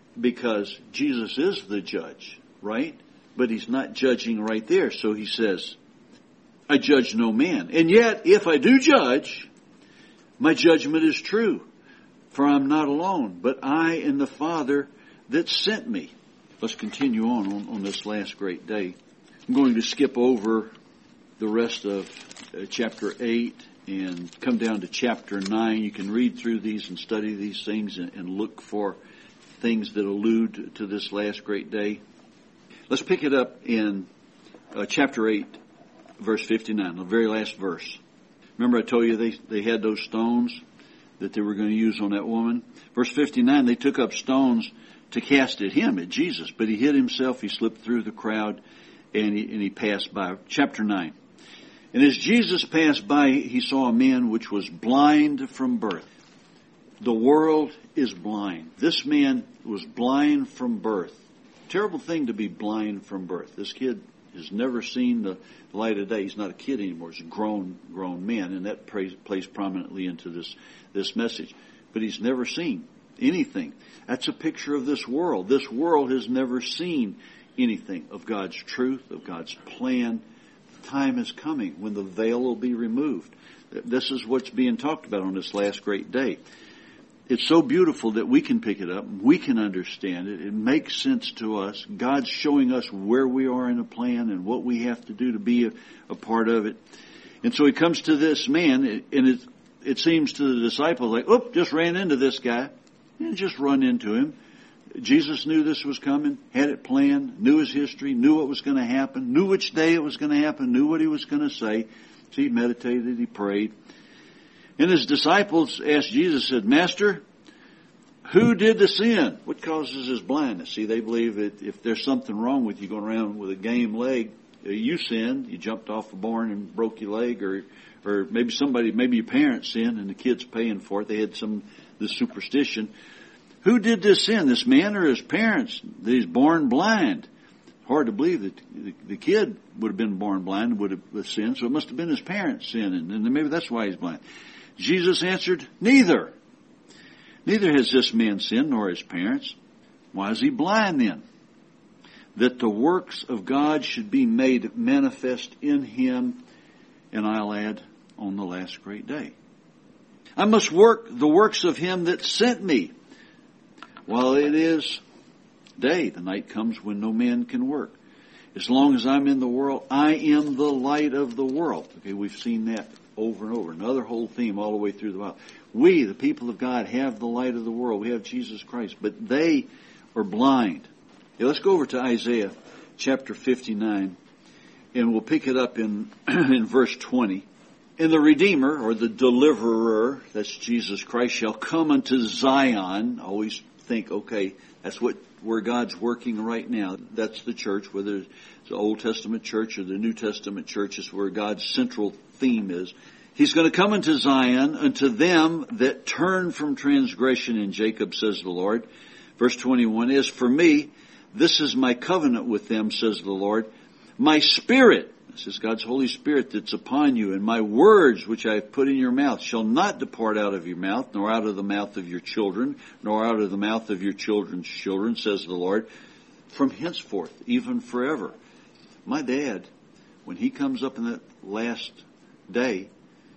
because Jesus is the judge, right? But he's not judging right there. So he says, I judge no man. And yet, if I do judge, my judgment is true. For I'm not alone, but I and the Father that sent me. Let's continue on, on on this last great day. I'm going to skip over the rest of uh, chapter eight and come down to chapter nine. You can read through these and study these things and, and look for things that allude to this last great day. Let's pick it up in uh, chapter eight, verse fifty-nine, the very last verse. Remember I told you they, they had those stones that they were going to use on that woman? Verse fifty-nine, they took up stones to cast at him, at Jesus, but he hid himself, he slipped through the crowd, and he, and he passed by. Chapter nine. And as Jesus passed by, he saw a man which was blind from birth. The world is blind. This man was blind from birth. Terrible thing to be blind from birth. This kid has never seen the light of day. He's not a kid anymore. He's a grown, grown man, and that plays, plays prominently into this, this message. But he's never seen anything. That's a picture of this world. This world has never seen anything of God's truth, of God's plan. The time is coming when the veil will be removed. This is what's being talked about on this last great day. It's so beautiful that we can pick it up. We can understand it. It makes sense to us. God's showing us where we are in the plan and what we have to do to be a, a part of it. And so he comes to this man, and it, it seems to the disciples like, oop, just ran into this guy. And just run into him. Jesus knew this was coming, had it planned, knew his history, knew what was going to happen, knew which day it was going to happen, knew what he was going to say. So he meditated, he prayed. And his disciples asked Jesus, said, Master, who did the sin? What causes his blindness? See, they believe that if there's something wrong with you going around with a game leg, you sinned, you jumped off a barn and broke your leg, or or maybe somebody, maybe your parents sinned and the kid's paying for it. They had some, this superstition. Who did this sin, this man or his parents, that he's born blind? Hard to believe that the kid would have been born blind, would have sinned, so it must have been his parents sinning, and maybe that's why he's blind. Jesus answered, neither. Neither has this man sinned nor his parents. Why is he blind then? That the works of God should be made manifest in him, and I'll add, on the last great day. I must work the works of him that sent me. While it is day, the night comes when no man can work. As long as I'm in the world, I am the light of the world. Okay, we've seen that over and over. Another whole theme all the way through the Bible. We, the people of God, have the light of the world. We have Jesus Christ. But they are blind. Okay, let's go over to Isaiah chapter fifty-nine. And we'll pick it up in, in verse twenty. And the Redeemer, or the Deliverer, that's Jesus Christ, shall come unto Zion. Always think, okay, that's what where God's working right now. That's the church, whether it's the Old Testament church or the New Testament church, is where God's central theme is. He's going to come unto Zion, unto them that turn from transgression in Jacob, says the Lord. Verse twenty-one, as for me, this is my covenant with them, says the Lord. My spirit, this is God's Holy Spirit that's upon you, and my words which I have put in your mouth shall not depart out of your mouth, nor out of the mouth of your children, nor out of the mouth of your children's children, says the Lord, from henceforth, even forever. My dad, when he comes up in that last day,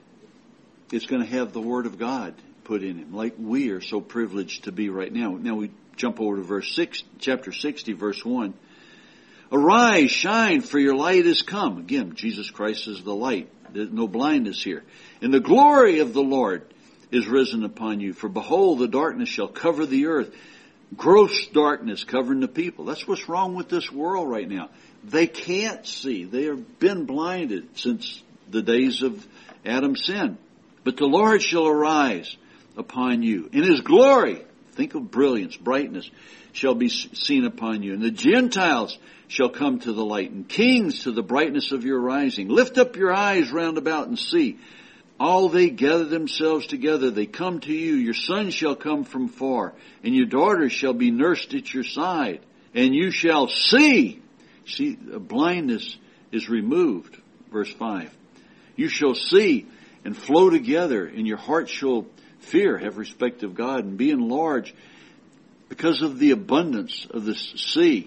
is going to have the Word of God put in him, like we are so privileged to be right now. Now we jump over to verse six, chapter sixty, verse one. Arise, shine, for your light is come. Again, Jesus Christ is the light. There's no blindness here. And the glory of the Lord is risen upon you. For behold, the darkness shall cover the earth. Gross darkness covering the people. That's what's wrong with this world right now. They can't see. They have been blinded since the days of Adam's sin. But the Lord shall arise upon you. In his glory, think of brilliance, brightness, shall be seen upon you. And the Gentiles shall come to the light, and kings to the brightness of your rising. Lift up your eyes round about and see. All they gather themselves together, they come to you. Your son shall come from far, and your daughter shall be nursed at your side. And you shall see. See, blindness is removed. Verse five. You shall see and flow together, and your heart shall fear, have respect of God, and be enlarged. because of the abundance of the sea,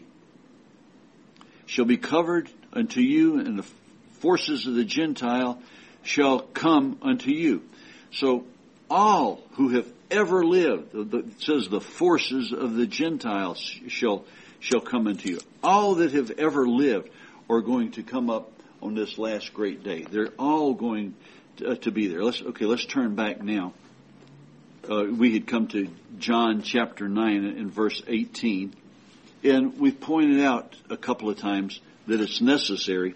shall be covered unto you, and the forces of the Gentile shall come unto you. So all who have ever lived, it says the forces of the Gentiles shall shall come unto you. All that have ever lived are going to come up on this last great day. They're all going to, uh, to be there. Let's okay. Let's turn back now. Uh, we had come to John chapter nine and verse eighteen, and we've pointed out a couple of times that it's necessary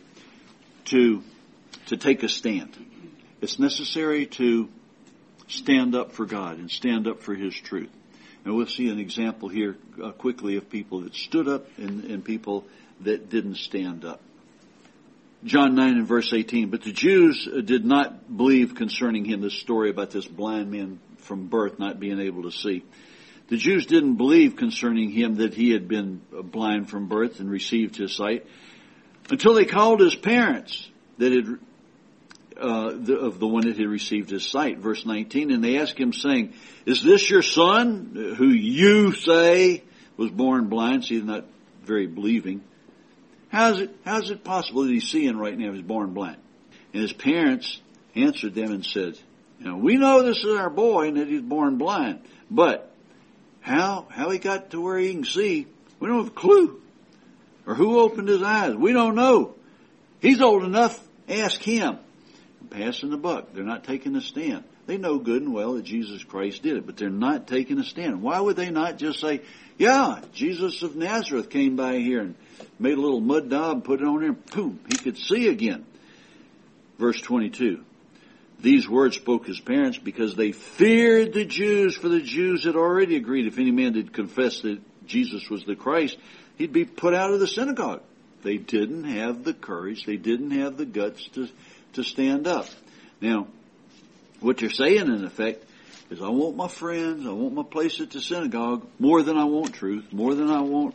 to to take a stand. It's necessary to stand up for God and stand up for His truth. And we'll see an example here uh, quickly of people that stood up and, and people that didn't stand up. John nine and verse eighteen, but the Jews did not believe concerning him, this story about this blind man from birth not being able to see. The Jews didn't believe concerning him that he had been blind from birth and received his sight until they called his parents that had Uh, the, of the one that had received his sight. Verse nineteen, and they asked him, saying, is this your son, who you say was born blind? See, he's not very believing. How is it, how is it possible that he's seeing right now if he's born blind? And his parents answered them and said, you know, we know this is our boy and that he's born blind, but how, how he got to where he can see, we don't have a clue. Or who opened his eyes? We don't know. He's old enough, ask him. Passing the buck. They're not taking a stand. They know good and well that Jesus Christ did it, but they're not taking a stand. Why would they not just say, yeah, Jesus of Nazareth came by here and made a little mud daub, put it on there, and boom, he could see again. Verse twenty-two. These words spoke his parents because they feared the Jews, for the Jews had already agreed if any man did confess that Jesus was the Christ, he'd be put out of the synagogue. They didn't have the courage. They didn't have the guts to to stand up. Now, what they're saying in effect is, I want my friends, I want my place at the synagogue more than I want truth, more than I want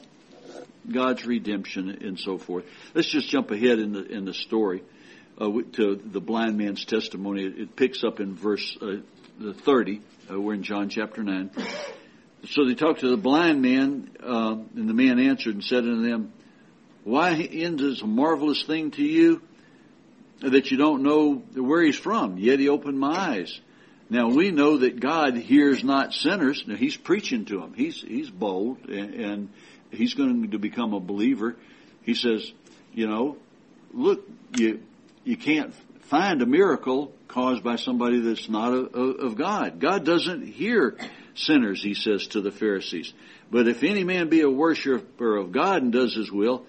God's redemption and so forth. Let's just jump ahead in the in the story uh, to the blind man's testimony. It, it picks up in verse uh, thirty. Uh, we're in John chapter nine. So they talked to the blind man, uh, and the man answered and said unto them, why is this a marvelous thing to you, that you don't know where he's from? Yet he opened my eyes. Now we know that God hears not sinners. Now he's preaching to him. He's he's bold, and, and he's going to become a believer. He says, you know, look, you you can't find a miracle caused by somebody that's not a, a, of God. God doesn't hear sinners, he says to the Pharisees. But if any man be a worshiper of God and does his will,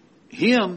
him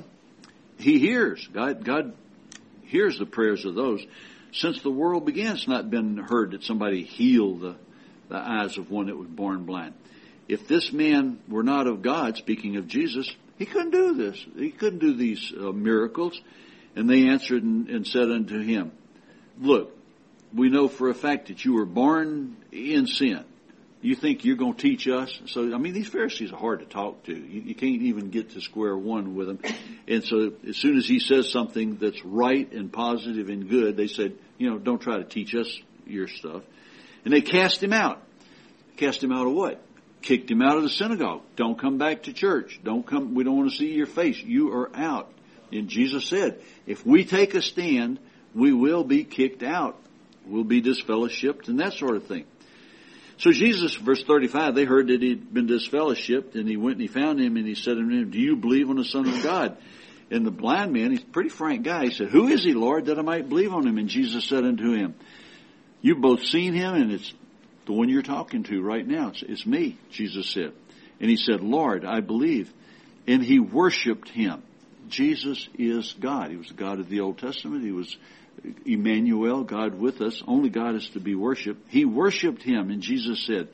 he hears. God God hears the prayers of those. Since the world began, it's not been heard that somebody healed the, the eyes of one that was born blind. If this man were not of God, speaking of Jesus, he couldn't do this. He couldn't do these uh, miracles. And they answered and, and said unto him, look, we know for a fact that you were born in sin. You think you're going to teach us? So, I mean, these Pharisees are hard to talk to. You, you can't even get to square one with them. And so as soon as he says something that's right and positive and good, they said, you know, don't try to teach us your stuff. And they cast him out. Cast him out of what? Kicked him out of the synagogue. Don't come back to church. Don't come. We don't want to see your face. You are out. And Jesus said, if we take a stand, we will be kicked out. We'll be disfellowshipped and that sort of thing. So Jesus, verse thirty-five, they heard that he'd been disfellowshipped, and he went and he found him, and he said unto him, do you believe on the Son of God? And the blind man, he's a pretty frank guy, he said, who is he, Lord, that I might believe on him? And Jesus said unto him, you've both seen him, and it's the one you're talking to right now. It's, it's me, Jesus said. And he said, Lord, I believe. And he worshiped him. Jesus is God. He was the God of the Old Testament. He was Emmanuel, God with us. Only God is to be worshipped. He worshipped him, and Jesus said,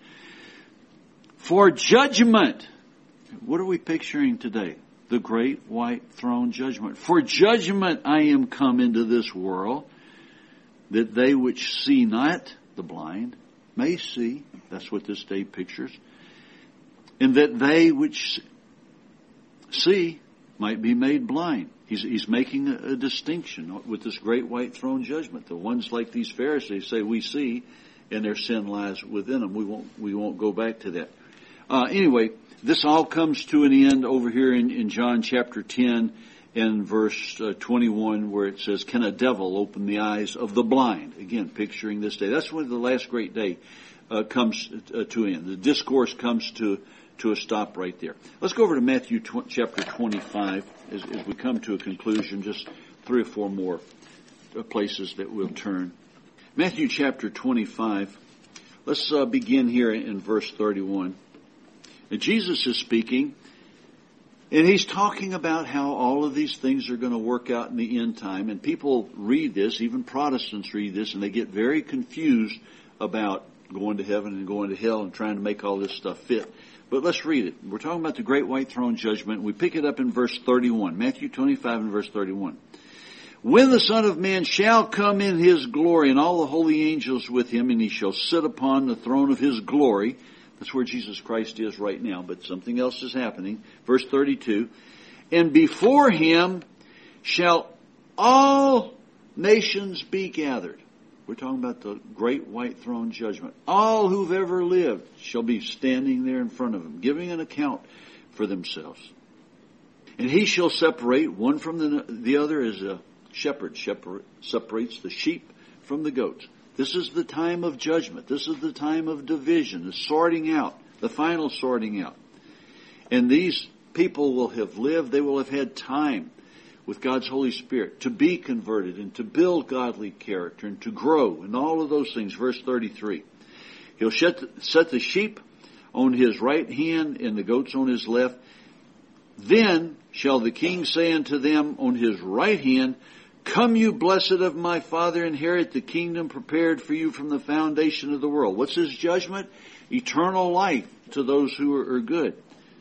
for judgment. What are we picturing today? The great white throne judgment. For judgment I am come into this world, that they which see not, the blind, may see. That's what this day pictures. And that they which see might be made blind. He's, he's making a, a distinction with this great white throne judgment. The ones like these Pharisees say we see, and their sin lies within them. We won't we won't go back to that. Uh, anyway, this all comes to an end over here in, in John chapter ten and verse uh, twenty-one, where it says, "Can a devil open the eyes of the blind?" Again, picturing this day. That's when the last great day uh, comes uh, to an end. The discourse comes to to a stop right there. Let's go over to Matthew tw- chapter twenty-five as, as we come to a conclusion. Just three or four more uh, places that we'll turn. Matthew chapter twenty-five. Let's uh, begin here in verse thirty-one. Now, Jesus is speaking, and he's talking about how all of these things are going to work out in the end time. And people read this, even Protestants read this, and they get very confused about going to heaven and going to hell and trying to make all this stuff fit. But let's read it. We're talking about the great white throne judgment. We pick it up in verse thirty-one. Matthew twenty-five and verse thirty-one. "When the Son of Man shall come in his glory, and all the holy angels with him, and he shall sit upon the throne of his glory." That's where Jesus Christ is right now, but something else is happening. Verse thirty-two. "And before him shall all nations be gathered." We're talking about the great white throne judgment. "All who've ever lived shall be standing there in front of him, giving an account for themselves. And he shall separate one from the, the other as a shepherd separates the sheep from the goats." This is the time of judgment. This is the time of division, the sorting out, the final sorting out. And these people will have lived, they will have had time with God's Holy Spirit to be converted and to build godly character and to grow and all of those things. Verse thirty-three. "He'll set the sheep on his right hand and the goats on his left. Then shall the king say unto them on his right hand, Come, you blessed of my Father, inherit the kingdom prepared for you from the foundation of the world." What's his judgment? Eternal life to those who are, are good.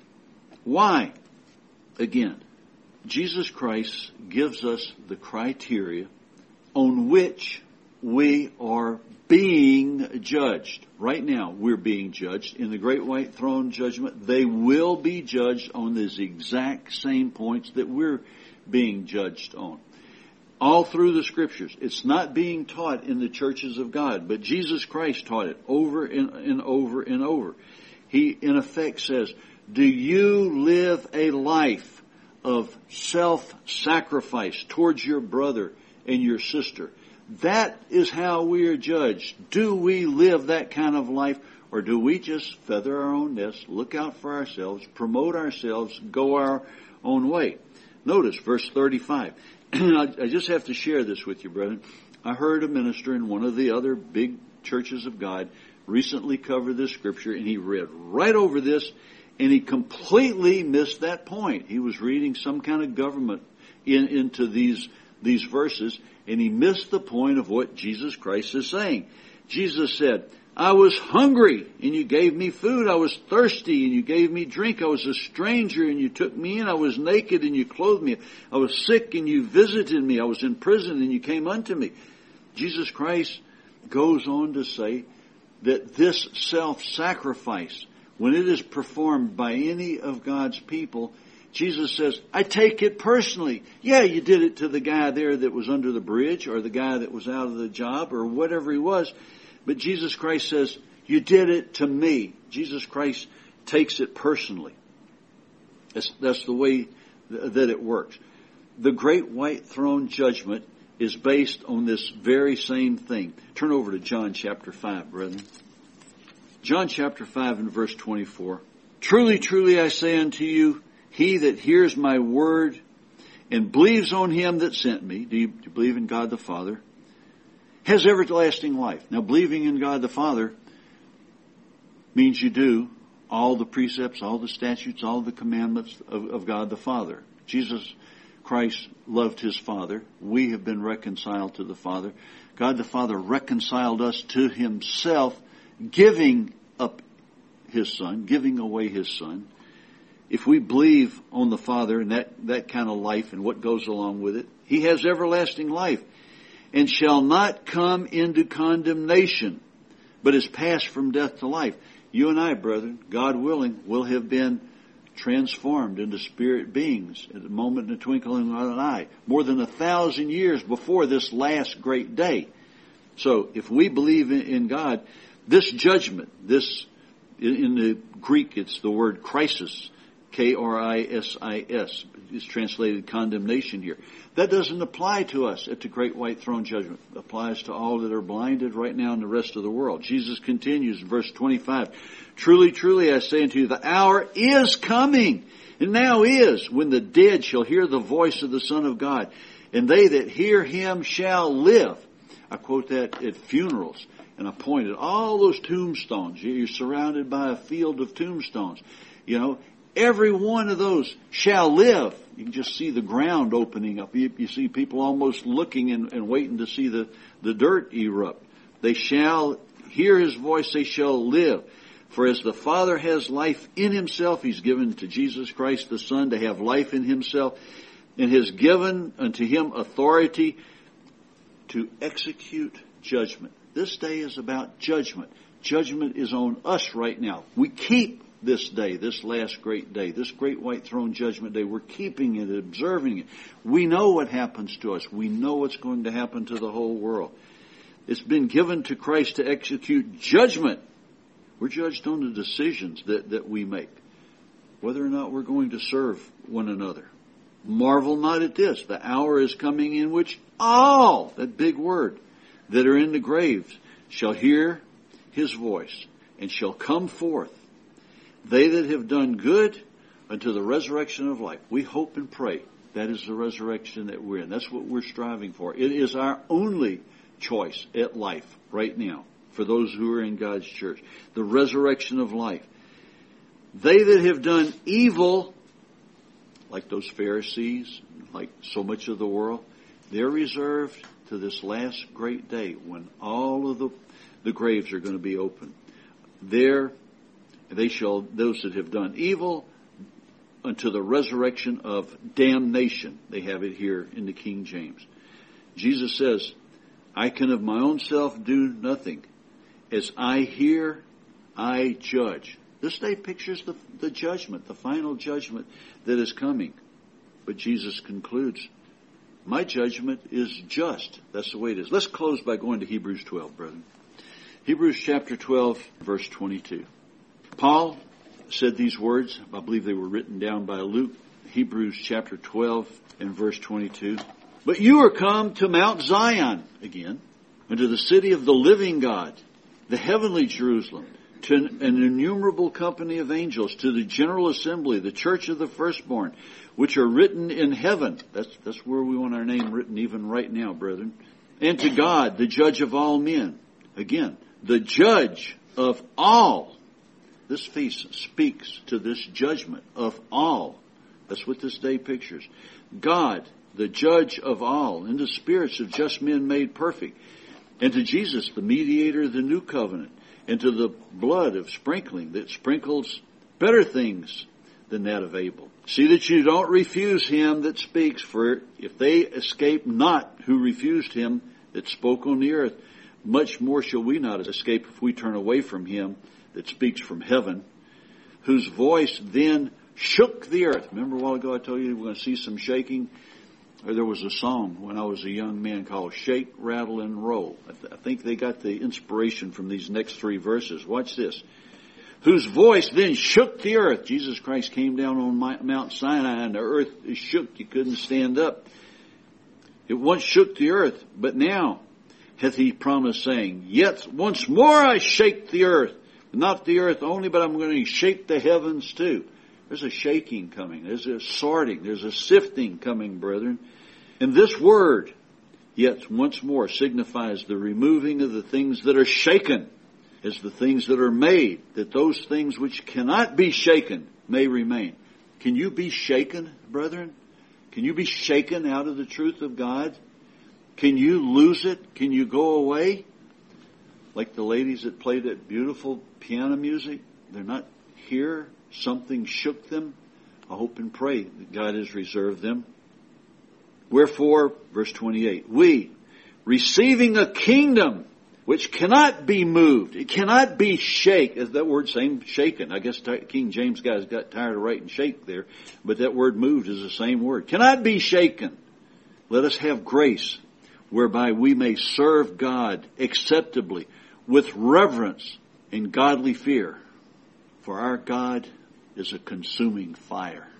Why? Again, Jesus Christ gives us the criteria on which we are being judged. Right now, we're being judged. In the great white throne judgment, they will be judged on these exact same points that we're being judged on. All through the Scriptures. It's not being taught in the churches of God, but Jesus Christ taught it over and, and over and over. He, in effect, says, do you live a life of self-sacrifice towards your brother and your sister? That is how we are judged. Do we live that kind of life, or do we just feather our own nest, look out for ourselves, promote ourselves, go our own way? Notice verse thirty-five. I just have to share this with you, brethren. I heard a minister in one of the other big churches of God recently cover this scripture, and he read right over this, and he completely missed that point. He was reading some kind of government in, into these, these verses, and he missed the point of what Jesus Christ is saying. Jesus said, I was hungry, and you gave me food. I was thirsty, and you gave me drink. I was a stranger, and you took me in. I was naked, and you clothed me. I was sick, and you visited me. I was in prison, and you came unto me. Jesus Christ goes on to say that this self-sacrifice, when it is performed by any of God's people, Jesus says, I take it personally. Yeah, you did it to the guy there that was under the bridge, or the guy that was out of the job, or whatever he was. But Jesus Christ says, you did it to me. Jesus Christ takes it personally. That's, that's the way th- that it works. The great white throne judgment is based on this very same thing. Turn over to John chapter five, brethren. John chapter five and verse twenty-four. Truly, truly, I say unto you, he that hears my word and believes on him that sent me, do you, do you believe in God the Father, has everlasting life. Now, believing in God the Father means you do all the precepts, all the statutes, all the commandments of, of God the Father. Jesus Christ loved his Father. We have been reconciled to the Father. God the Father reconciled us to himself, giving up his Son, giving away his Son. If we believe on the Father and that, that kind of life and what goes along with it, he has everlasting life. And shall not come into condemnation, but is passed from death to life. You and I, brethren, God willing, will have been transformed into spirit beings at a moment in the twinkling of an eye, more than a thousand years before this last great day. So, if we believe in God, this judgment, this In, in the Greek, it's the word crisis, K R I S I S. It's translated condemnation here. That doesn't apply to us at the great white throne judgment. It applies to all that are blinded right now in the rest of the world. Jesus continues in verse twenty-five. Truly, truly, I say unto you, the hour is coming, and now is, when the dead shall hear the voice of the Son of God, and they that hear him shall live. I quote that at funerals, and I point at all those tombstones. You're surrounded by a field of tombstones. You know, every one of those shall live. You can just see the ground opening up. You, you see people almost looking and, and waiting to see the, the dirt erupt. They shall hear his voice, they shall live. For as the Father has life in himself, he's given to Jesus Christ the Son to have life in himself, and has given unto him authority to execute judgment. This day is about judgment. Judgment is on us right now. We keep this day, this last great day, this great white throne judgment day. We're keeping it, observing it. We know what happens to us. We know what's going to happen to the whole world. It's been given to Christ to execute judgment. We're judged on the decisions that, that we make, whether or not we're going to serve one another. Marvel not at this. The hour is coming in which all, that big word, that are in the graves shall hear his voice and shall come forth. They that have done good unto the resurrection of life. We hope and pray that is the resurrection that we're in. That's what we're striving for. It is our only choice at life right now for those who are in God's church. The resurrection of life. They that have done evil, like those Pharisees, like so much of the world, they're reserved to this last great day when all of the, the graves are going to be open. There, they shall, those that have done evil, unto the resurrection of damnation. They have it here in the King James. Jesus says, I can of my own self do nothing. As I hear, I judge. This day pictures the, the judgment, the final judgment that is coming. But Jesus concludes, my judgment is just. That's the way it is. Let's close by going to Hebrews twelve, brethren. Hebrews chapter twelve, verse twenty-two. Paul said these words. I believe they were written down by Luke. Hebrews chapter twelve and verse twenty-two. But you are come to Mount Zion again, and to the city of the living God, the heavenly Jerusalem, to an innumerable company of angels, to the general assembly, the church of the firstborn, which are written in heaven. That's, that's where we want our name written even right now, brethren. And to God, the judge of all men. Again, the judge of all. This feast speaks to this judgment of all. That's what this day pictures. God, the judge of all, and the spirits of just men made perfect. And to Jesus, the mediator of the new covenant, and to the blood of sprinkling that sprinkles better things than that of Abel. See that you don't refuse him that speaks, for if they escape not who refused him that spoke on the earth, much more shall we not escape if we turn away from him that speaks from heaven, whose voice then shook the earth. Remember a while ago I told you we're going to see some shaking? Or there was a song when I was a young man called Shake, Rattle, and Roll. I, th- I think they got the inspiration from these next three verses. Watch this. Whose voice then shook the earth. Jesus Christ came down on my, Mount Sinai and the earth shook. You couldn't stand up. It once shook the earth, but now hath he promised, saying, Yet once more I shake the earth. Not the earth only, but I'm going to shake the heavens too. There's a shaking coming. There's a sorting. There's a sifting coming, brethren. And this word, yet once more, signifies the removing of the things that are shaken as the things that are made, that those things which cannot be shaken may remain. Can you be shaken, brethren? Can you be shaken out of the truth of God? Can you lose it? Can you go away? Like the ladies that played that beautiful piano music, they're not here. Something shook them. I hope and pray that God has reserved them. Wherefore, verse twenty-eight, we, receiving a kingdom which cannot be moved, it cannot be shake, as that word same shaken. I guess King James guys got tired of writing shake there, but that word moved is the same word. Cannot be shaken. Let us have grace whereby we may serve God acceptably with reverence and godly fear. For our God is a consuming fire.